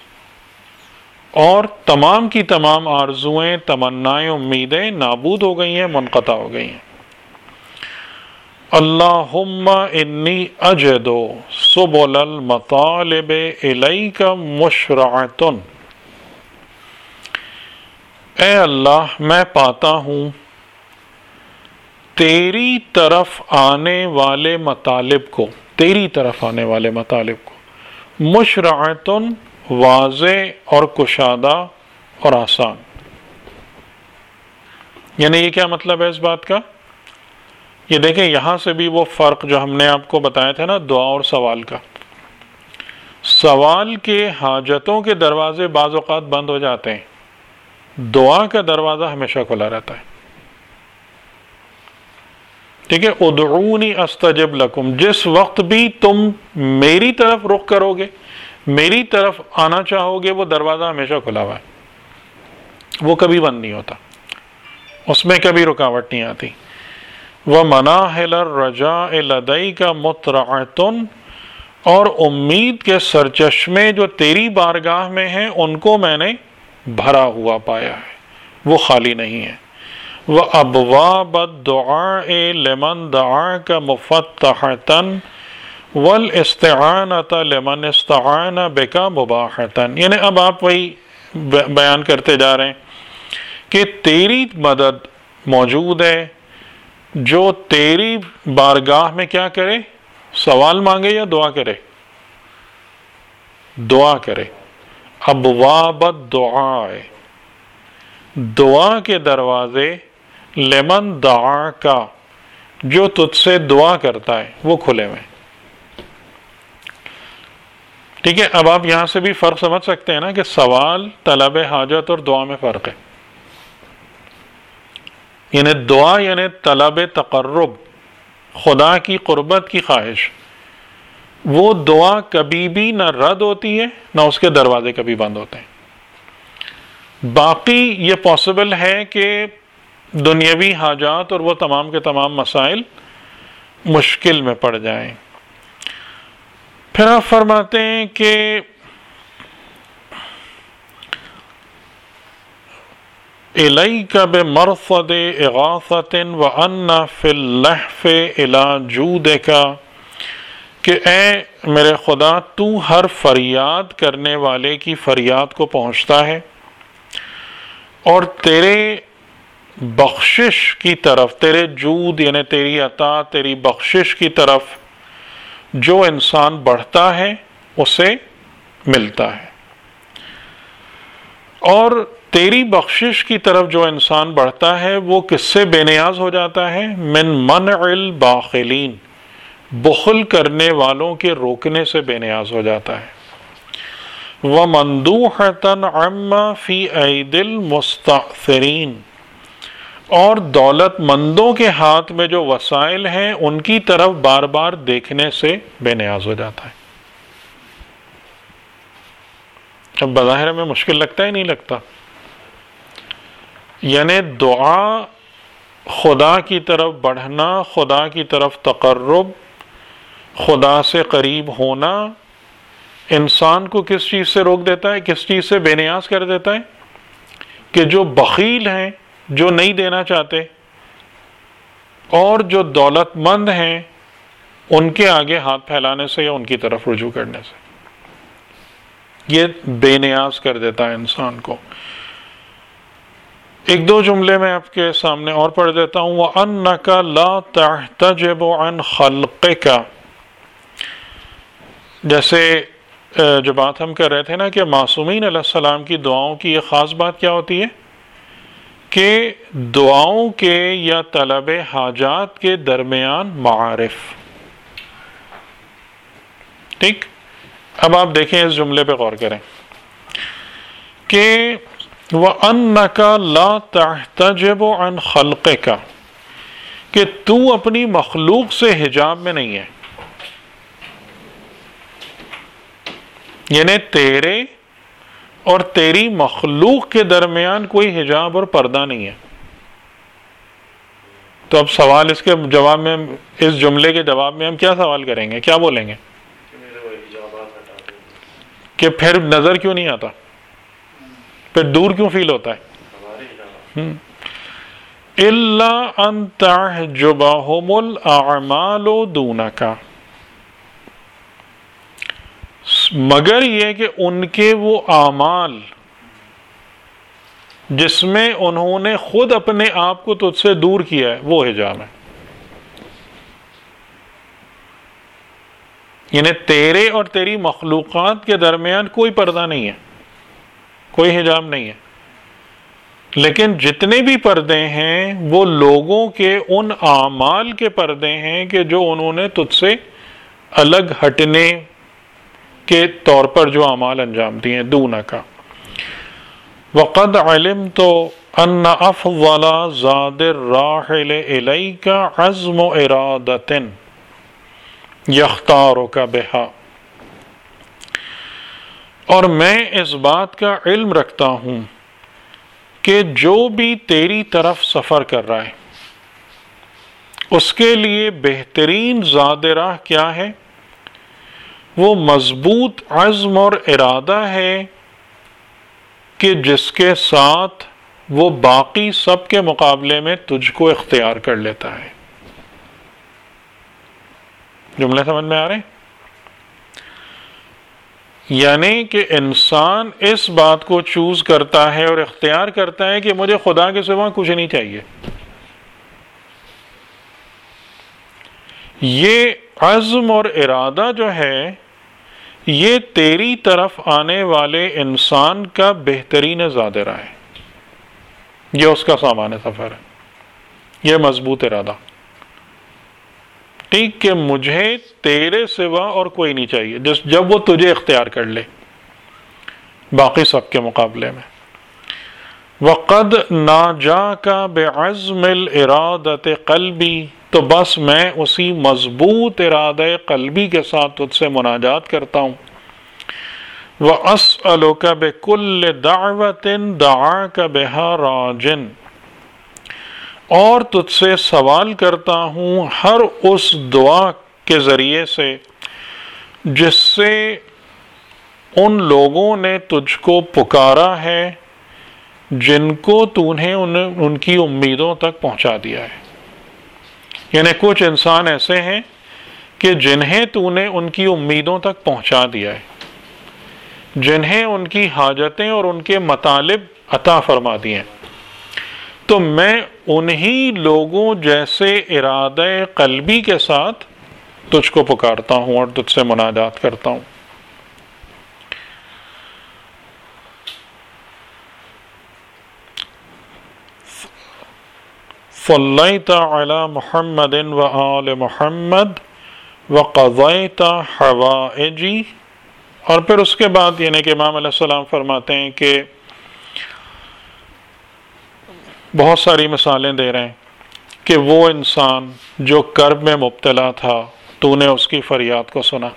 اور تمام کی تمام آرزویں، تمنائیں، امیدیں نابود ہو گئی ہیں، منقطع ہو گئی ہیں. اللہم انی اجد سبل المطالب الیک مشرعۃ، اے اللہ میں پاتا ہوں تیری طرف آنے والے مطالب کو، تیری طرف آنے والے مطالب کو، مشرعۃ واضح اور کشادہ اور آسان. یعنی یہ کیا مطلب ہے اس بات کا؟ یہ دیکھیں یہاں سے بھی وہ فرق جو ہم نے آپ کو بتایا تھا نا دعا اور سوال کا. سوال کے حاجتوں کے دروازے بعض اوقات بند ہو جاتے ہیں، دعا کا دروازہ ہمیشہ کھلا رہتا ہے. ٹھیک ہے، ادعونی استجب لکم، جس وقت بھی تم میری طرف رخ کرو گے، میری طرف آنا چاہو گے، وہ دروازہ ہمیشہ کھلا ہوا ہے، وہ کبھی بند نہیں ہوتا، اس میں کبھی رکاوٹ نہیں آتی. وَمَنَاهِلَ الرَّجَاءِ لَدَيْكَ مُطْرَعَةٌ، اور امید کے سرچشمے جو تیری بارگاہ میں ہیں ان کو میں نے بھرا ہوا پایا ہے، وہ خالی نہیں ہے. وَأَبْوَابَ الدُّعَاءِ لِمَنْ دَعَاكَ مُفَتَّحَةً وَالْإِسْتِعَانَةَ لِمَنْ اسْتَعَانَ بِكَ مُبَاحَةً. یعنی اب آپ وہی بیان کرتے جا رہے ہیں کہ تیری مدد موجود ہے جو تیری بارگاہ میں کیا کرے؟ سوال مانگے یا دعا کرے؟ دعا کرے. ابواب الدعاء، دعا کے دروازے، لمن دعا کا، جو تجھ سے دعا کرتا ہے وہ کھلے ہوئے. ٹھیک ہے، اب آپ یہاں سے بھی فرق سمجھ سکتے ہیں نا کہ سوال، طلب حاجت اور دعا میں فرق ہے. یعنی دعا یعنی طلب تقرب، خدا کی قربت کی خواہش، وہ دعا کبھی بھی نہ رد ہوتی ہے نہ اس کے دروازے کبھی بند ہوتے ہیں. باقی یہ پاسبل ہے کہ دنیاوی حاجات اور وہ تمام کے تمام مسائل مشکل میں پڑ جائیں. پھر آپ فرماتے ہیں کہ الیک بمرصد اغاثۃ وان فی اللحف الی جودک، کہ اے میرے خدا تو ہر فریاد کرنے والے کی فریاد کو پہنچتا ہے اور تیرے بخشش کی طرف، تیرے جود یعنی تیری عطا، تیری بخشش کی طرف جو انسان بڑھتا ہے اسے ملتا ہے. اور تیری بخشش کی طرف جو انسان بڑھتا ہے وہ کس سے بے نیاز ہو جاتا ہے؟ من منع الباخلین، بخل کرنے والوں کے روکنے سے بے نیاز ہو جاتا ہے. وَمَنْدُوحَةً عَمَّا فِي أَيْدِي الْمُسْتَأْثِرِينَ، اور دولت مندوں کے ہاتھ میں جو وسائل ہیں ان کی طرف بار بار دیکھنے سے بے نیاز ہو جاتا ہے. اب بظاہر میں مشکل لگتا ہی نہیں لگتا. یعنی دعا، خدا کی طرف بڑھنا، خدا کی طرف تقرب، خدا سے قریب ہونا انسان کو کس چیز سے روک دیتا ہے، کس چیز سے بے نیاز کر دیتا ہے؟ کہ جو بخیل ہیں، جو نہیں دینا چاہتے، اور جو دولت مند ہیں ان کے آگے ہاتھ پھیلانے سے یا ان کی طرف رجوع کرنے سے یہ بے نیاز کر دیتا ہے انسان کو۔ ایک دو جملے میں آپ کے سامنے اور پڑھ دیتا ہوں۔ وَأَنَّكَ لَا تَحْتَجِبُ عَنْ خَلْقِكَ، جیسے جو بات ہم کر رہے تھے نا کہ معصومین علیہ السلام کی دعاؤں کی ایک خاص بات کیا ہوتی ہے کہ دعاؤں کے یا طلب حاجات کے درمیان معارف۔ ٹھیک، اب آپ دیکھیں اس جملے پہ غور کریں کہ وَأَنَّكَ لَا تَحْتَجِبُ عَنْ خَلْقِكَ، کہ تو اپنی مخلوق سے حجاب میں نہیں ہے، یعنی تیرے اور تیری مخلوق کے درمیان کوئی حجاب اور پردہ نہیں ہے۔ تو اب سوال اس کے جواب میں، اس جملے کے جواب میں ہم کیا سوال کریں گے، کیا بولیں گے کہ پھر نظر کیوں نہیں آتا، پھر دور کیوں فیل ہوتا ہے؟ إِلَّا أَن تَعْجُبَهُمُ الْأَعْمَالُ دُونَكَ، مگر یہ کہ ان کے وہ اعمال جس میں انہوں نے خود اپنے آپ کو تجھ سے دور کیا ہے وہ حجاب ہے، یعنی تیرے اور تیری مخلوقات کے درمیان کوئی پردہ نہیں ہے، کوئی حجاب نہیں ہے، لیکن جتنے بھی پردے ہیں وہ لوگوں کے ان اعمال کے پردے ہیں کہ جو انہوں نے تجھ سے الگ ہٹنے کے طور پر جو اعمال انجام دیے۔ دونہ کا وقد علمت ان افضل زاد الراحل الیک عزم ارادۃ یختارک بہا، اور میں اس بات کا علم رکھتا ہوں کہ جو بھی تیری طرف سفر کر رہا ہے اس کے لیے بہترین زاد راہ کیا ہے؟ وہ مضبوط عزم اور ارادہ ہے کہ جس کے ساتھ وہ باقی سب کے مقابلے میں تجھ کو اختیار کر لیتا ہے۔ جملے سمجھ میں آ رہے ہیں؟ یعنی کہ انسان اس بات کو چوز کرتا ہے اور اختیار کرتا ہے کہ مجھے خدا کے سوا کچھ نہیں چاہیے۔ یہ عزم اور ارادہ جو ہے یہ تیری طرف آنے والے انسان کا بہترین زاد راہ ہے، یہ اس کا سامان سفر ہے، یہ مضبوط ارادہ، ٹھیک کہ مجھے تیرے سوا اور کوئی نہیں چاہیے، جس جب وہ تجھے اختیار کر لے باقی سب کے مقابلے میں۔ وقد ناجاک بعزم الارادۃ قلبی، تو بس میں اسی مضبوط ارادہ قلبی کے ساتھ تجھ سے مناجات کرتا ہوں۔ وَأَسْأَلُكَ بِكُلِّ دَعْوَةٍ دَعَاكَ بِهَا رَاجٍ، اور تجھ سے سوال کرتا ہوں ہر اس دعا کے ذریعے سے جس سے ان لوگوں نے تجھ کو پکارا ہے جن کو تو نے ان, ان کی امیدوں تک پہنچا دیا ہے۔ یعنی کچھ انسان ایسے ہیں کہ جنہیں تو نے ان کی امیدوں تک پہنچا دیا ہے، جنہیں ان کی حاجتیں اور ان کے مطالب عطا فرما دیے ہیں، تو میں انہی لوگوں جیسے ارادہ قلبی کے ساتھ تجھ کو پکارتا ہوں اور تجھ سے مناجات کرتا ہوں۔ صلیت علی محمد و آل محمد وقضیت حوائجی، اور پھر اس کے بعد یعنی کہ امام علیہ السلام فرماتے ہیں کہ بہت ساری مثالیں دے رہے ہیں کہ وہ انسان جو کرب میں مبتلا تھا تو نے اس کی فریاد کو سنا،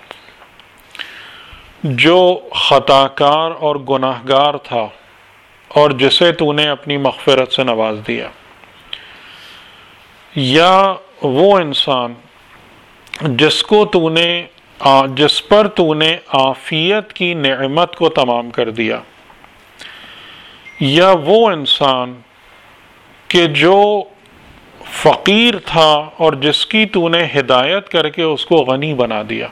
جو خطا کار اور گناہ گار تھا اور جسے تو نے اپنی مغفرت سے نواز دیا، یا وہ انسان جس کو تو نے جس پر تو نے عافیت کی نعمت کو تمام کر دیا، یا وہ انسان کہ جو فقیر تھا اور جس کی تو نے ہدایت کر کے اس کو غنی بنا دیا،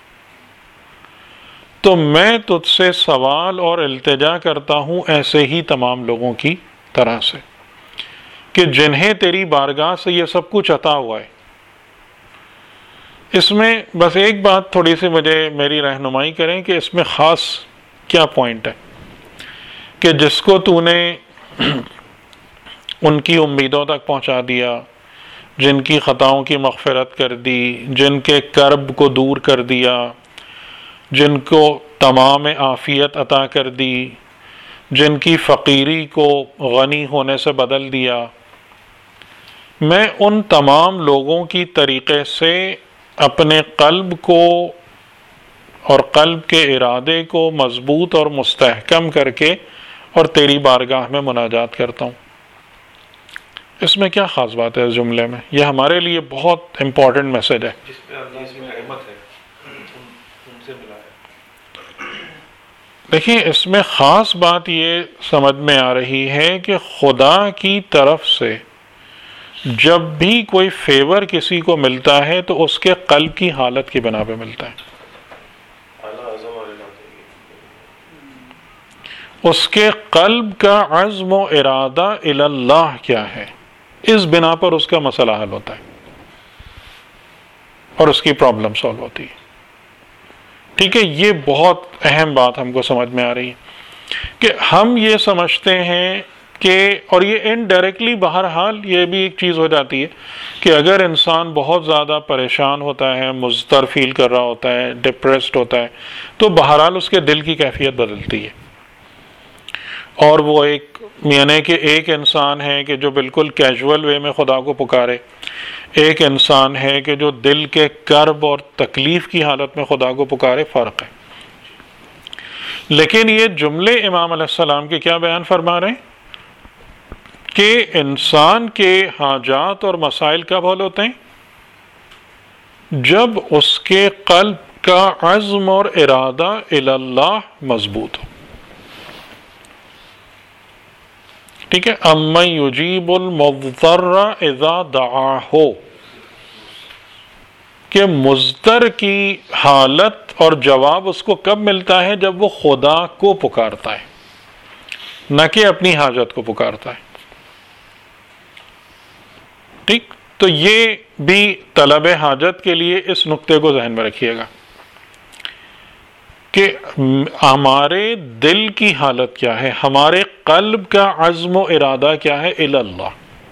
تو میں تجھ سے سوال اور التجا کرتا ہوں ایسے ہی تمام لوگوں کی طرح سے کہ جنہیں تیری بارگاہ سے یہ سب کچھ عطا ہوا ہے۔ اس میں بس ایک بات تھوڑی سی مجھے میری رہنمائی کریں کہ اس میں خاص کیا پوائنٹ ہے کہ جس کو تو نے ان کی امیدوں تک پہنچا دیا، جن کی خطاؤں کی مغفرت کر دی، جن کے کرب کو دور کر دیا، جن کو تمام عافیت عطا کر دی، جن کی فقیری کو غنی ہونے سے بدل دیا، میں ان تمام لوگوں کی طریقے سے اپنے قلب کو اور قلب کے ارادے کو مضبوط اور مستحکم کر کے اور تیری بارگاہ میں مناجات کرتا ہوں۔ اس میں کیا خاص بات ہے اس جملے میں؟ یہ ہمارے لیے بہت امپورٹنٹ میسج ہے۔ جس پہ اللہ اس میں رحمت ہے ان سے ملا ہے۔ دیکھیں اس میں خاص بات یہ سمجھ میں آ رہی ہے کہ خدا کی طرف سے جب بھی کوئی فیور کسی کو ملتا ہے تو اس کے قلب کی حالت کی بنا پہ ملتا ہے، اس کے قلب کا عزم و ارادہ الی اللہ کیا ہے، اس بنا پر اس کا مسئلہ حل ہوتا ہے اور اس کی پرابلم سالو ہوتی ہے۔ ٹھیک ہے، یہ بہت اہم بات ہم کو سمجھ میں آ رہی ہے کہ ہم یہ سمجھتے ہیں کہ، اور یہ انڈائریکٹلی بہرحال یہ بھی ایک چیز ہو جاتی ہے کہ اگر انسان بہت زیادہ پریشان ہوتا ہے، مضطر فیل کر رہا ہوتا ہے، ڈپریسڈ ہوتا ہے، تو بہرحال اس کے دل کی کیفیت بدلتی ہے، اور وہ ایک یعنی کہ ایک انسان ہے کہ جو بالکل کیجول وے میں خدا کو پکارے، ایک انسان ہے کہ جو دل کے کرب اور تکلیف کی حالت میں خدا کو پکارے، فرق ہے۔ لیکن یہ جملے امام علیہ السلام کے کیا بیان فرما رہے ہیں کہ انسان کے حاجات اور مسائل کب حل ہوتے ہیں؟ جب اس کے قلب کا عزم اور ارادہ الی اللہ مضبوط ہو۔ ٹھیک ہے، امن یجیب المضطر اذا دعاہ، کہ مضطر کی حالت اور جواب اس کو کب ملتا ہے؟ جب وہ خدا کو پکارتا ہے، نہ کہ اپنی حاجت کو پکارتا ہے۔ ٹھیک، تو یہ بھی طلب حاجت کے لیے اس نقطے کو ذہن میں رکھیے گا کہ ہمارے دل کی حالت کیا ہے، ہمارے قلب کا عزم و ارادہ کیا ہے الی اللہ،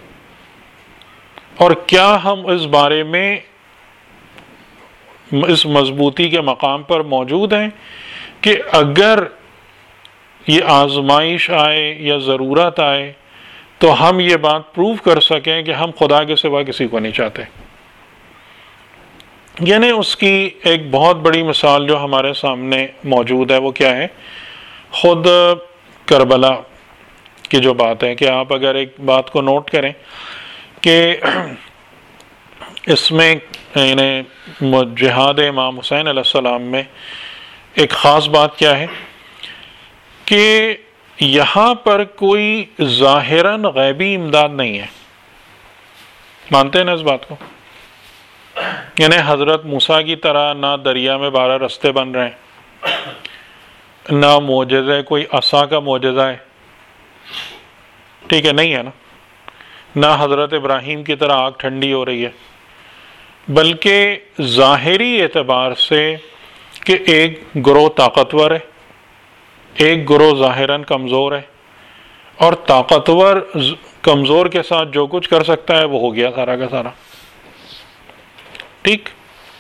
اور کیا ہم اس بارے میں اس مضبوطی کے مقام پر موجود ہیں کہ اگر یہ آزمائش آئے یا ضرورت آئے تو ہم یہ بات پروف کر سکیں کہ ہم خدا کے سوا کسی کو نہیں چاہتے۔ یعنی اس کی ایک بہت بڑی مثال جو ہمارے سامنے موجود ہے وہ کیا ہے؟ خود کربلا کی جو بات ہے کہ آپ اگر ایک بات کو نوٹ کریں کہ اس میں یعنی جہاد امام حسین علیہ السلام میں ایک خاص بات کیا ہے کہ یہاں پر کوئی ظاہراً غیبی امداد نہیں ہے، مانتے ہیں نا اس بات کو؟ یعنی حضرت موسیٰ کی طرح نہ دریا میں بارہ رستے بن رہے ہیں، نہ معجزہ کوئی عصا کا معجزہ ہے، ٹھیک ہے، نہیں ہے نا، نہ حضرت ابراہیم کی طرح آگ ٹھنڈی ہو رہی ہے، بلکہ ظاہری اعتبار سے کہ ایک گروہ طاقتور ہے، ایک گروہ ظاہراً کمزور ہے، اور طاقتور کمزور کے ساتھ جو کچھ کر سکتا ہے وہ ہو گیا سارا کا سارا، ٹھیک۔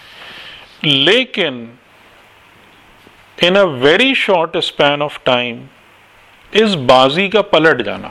لیکن in a very short span of time اس بازی کا پلٹ جانا،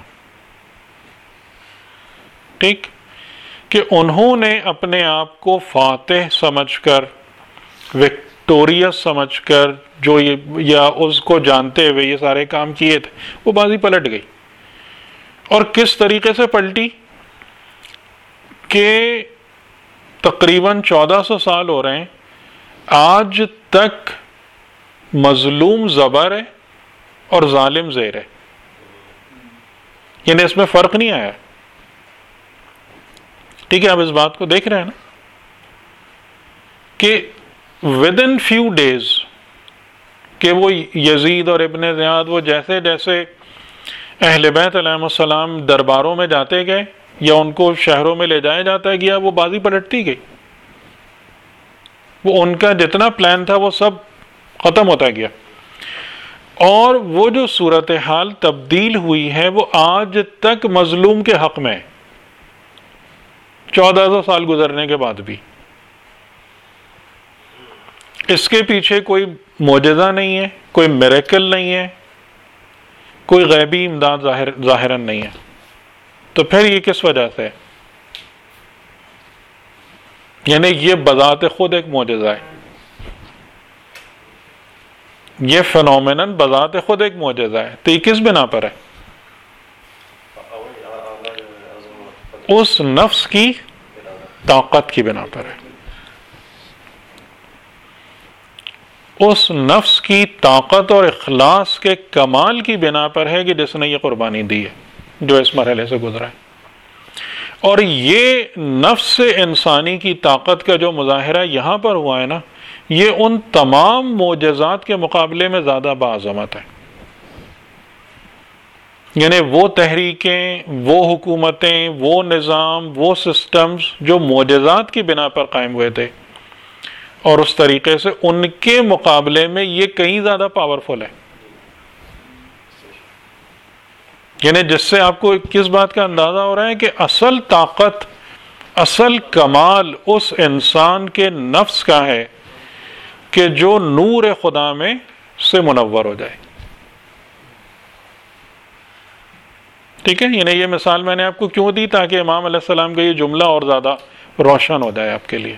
ٹھیک، کہ انہوں نے اپنے آپ کو فاتح سمجھ کر، وکٹوریس سمجھ کر، جو یہ یا اس کو جانتے ہوئے یہ سارے کام کیے تھے، وہ بازی پلٹ گئی۔ اور کس طریقے سے پلٹی کہ تقریباً چودہ سو سال ہو رہے ہیں، آج تک مظلوم زبر ہے اور ظالم زیر ہے، یعنی اس میں فرق نہیں آیا. ٹھیک ہے، آپ اس بات کو دیکھ رہے ہیں نا کہ ود ان فیو ڈیز کہ وہ یزید اور ابن زیاد وہ جیسے جیسے اہل بیت علیہ السلام درباروں میں جاتے گئے یا ان کو شہروں میں لے جایا جاتا گیا، وہ بازی پلٹتی گئی، وہ ان کا جتنا پلان تھا وہ سب ختم ہوتا گیا. اور وہ جو صورتحال تبدیل ہوئی ہے وہ آج تک مظلوم کے حق میں، چودہ سو سال گزرنے کے بعد بھی. اس کے پیچھے کوئی معجزہ نہیں ہے، کوئی میریکل نہیں ہے، کوئی غیبی امداد ظاہر ظاہراً نہیں ہے. تو پھر یہ کس وجہ سے؟ یعنی یہ بذات خود ایک معجزہ ہے، یہ فنومینن بذات خود ایک معجزہ ہے. تو یہ کس بنا پر ہے؟ اس نفس کی طاقت کی بنا پر ہے، اس نفس کی طاقت اور اخلاص کے کمال کی بنا پر ہے کہ جس نے یہ قربانی دی ہے، جو اس مرحلے سے گزرا ہے. اور یہ نفس انسانی کی طاقت کا جو مظاہرہ یہاں پر ہوا ہے نا، یہ ان تمام معجزات کے مقابلے میں زیادہ باعظمت ہے. یعنی وہ تحریکیں، وہ حکومتیں، وہ نظام، وہ سسٹمز جو معجزات کی بنا پر قائم ہوئے تھے، اور اس طریقے سے ان کے مقابلے میں یہ کہیں زیادہ پاورفل ہے. یعنی جس سے آپ کو کس بات کا اندازہ ہو رہا ہے کہ اصل طاقت، اصل کمال اس انسان کے نفس کا ہے کہ جو نور خدا میں سے منور ہو جائے. ٹھیک ہے، یعنی یہ مثال میں نے آپ کو کیوں دی تاکہ امام علیہ السلام کا یہ جملہ اور زیادہ روشن ہو جائے آپ کے لیے،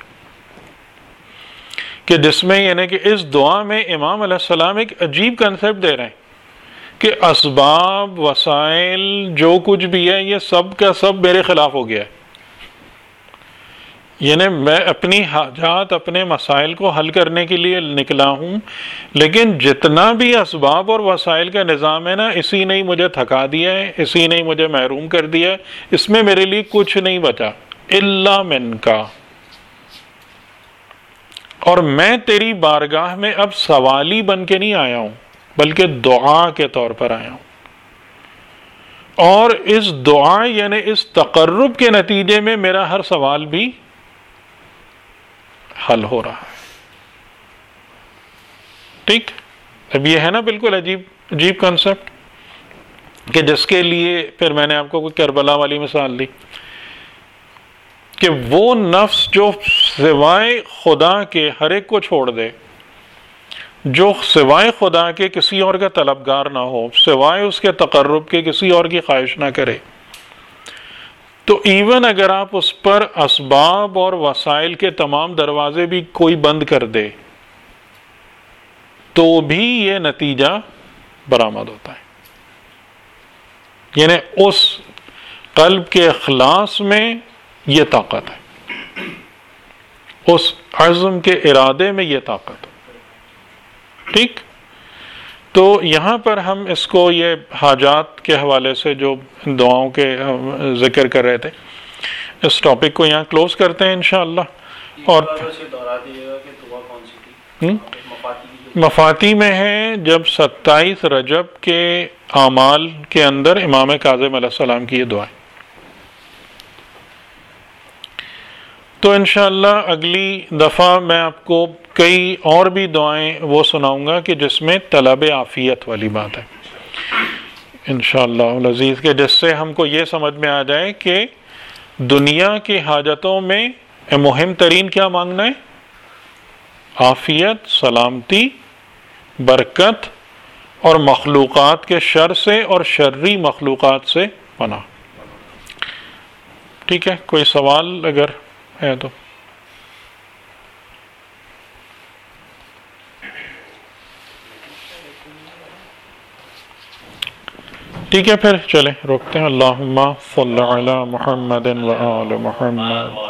کہ جس میں یعنی کہ اس دعا میں امام علیہ السلام ایک عجیب کنسپٹ دے رہے ہیں کہ اسباب، وسائل، جو کچھ بھی ہے یہ سب کا سب میرے خلاف ہو گیا ہے. یعنی میں اپنی حاجات، اپنے مسائل کو حل کرنے کے لیے نکلا ہوں، لیکن جتنا بھی اسباب اور وسائل کا نظام ہے نا، اسی نے مجھے تھکا دیا ہے، اسی نے مجھے محروم کر دیا ہے. اس میں میرے لیے کچھ نہیں بچا الا من کا. اور میں تیری بارگاہ میں اب سوالی بن کے نہیں آیا ہوں، بلکہ دعا کے طور پر آیا ہوں. اور اس دعا یعنی اس تقرب کے نتیجے میں میرا ہر سوال بھی حل ہو رہا ہے. ٹھیک، اب یہ ہے نا بالکل عجیب عجیب کنسپٹ، کہ جس کے لیے پھر میں نے آپ کو کوئی کربلا والی مثال دی کہ وہ نفس جو سوائے خدا کے ہر ایک کو چھوڑ دے، جو سوائے خدا کے کسی اور کا طلبگار نہ ہو، سوائے اس کے تقرب کے کسی اور کی خواہش نہ کرے، تو ایون اگر آپ اس پر اسباب اور وسائل کے تمام دروازے بھی کوئی بند کر دے تو بھی یہ نتیجہ برآمد ہوتا ہے. یعنی اس قلب کے اخلاص میں یہ طاقت ہے، اس عزم کے ارادے میں یہ طاقت ہے. ٹھیک، تو یہاں پر ہم اس کو یہ حاجات کے حوالے سے جو دعاؤں کے ذکر کر رہے تھے، اس ٹاپک کو یہاں کلوز کرتے ہیں انشاءاللہ. اور مفاتی میں ہے جب ستائیس رجب کے اعمال کے اندر امام کاظم علیہ السلام کی یہ دعا ہے. تو انشاءاللہ اگلی دفعہ میں آپ کو کئی اور بھی دعائیں وہ سناؤں گا کہ جس میں طلب عافیت والی بات ہے انشاءاللہ العزیز، کہ جس سے ہم کو یہ سمجھ میں آ جائے کہ دنیا کی حاجتوں میں مہم ترین کیا مانگنا ہے؟ عافیت، سلامتی، برکت، اور مخلوقات کے شر سے اور شرری مخلوقات سے پناہ. ٹھیک ہے، کوئی سوال اگر ہے تو؟ ٹھیک ہے، پھر چلیں روکتے ہیں. اللہم صلی علی محمد و آل محمد.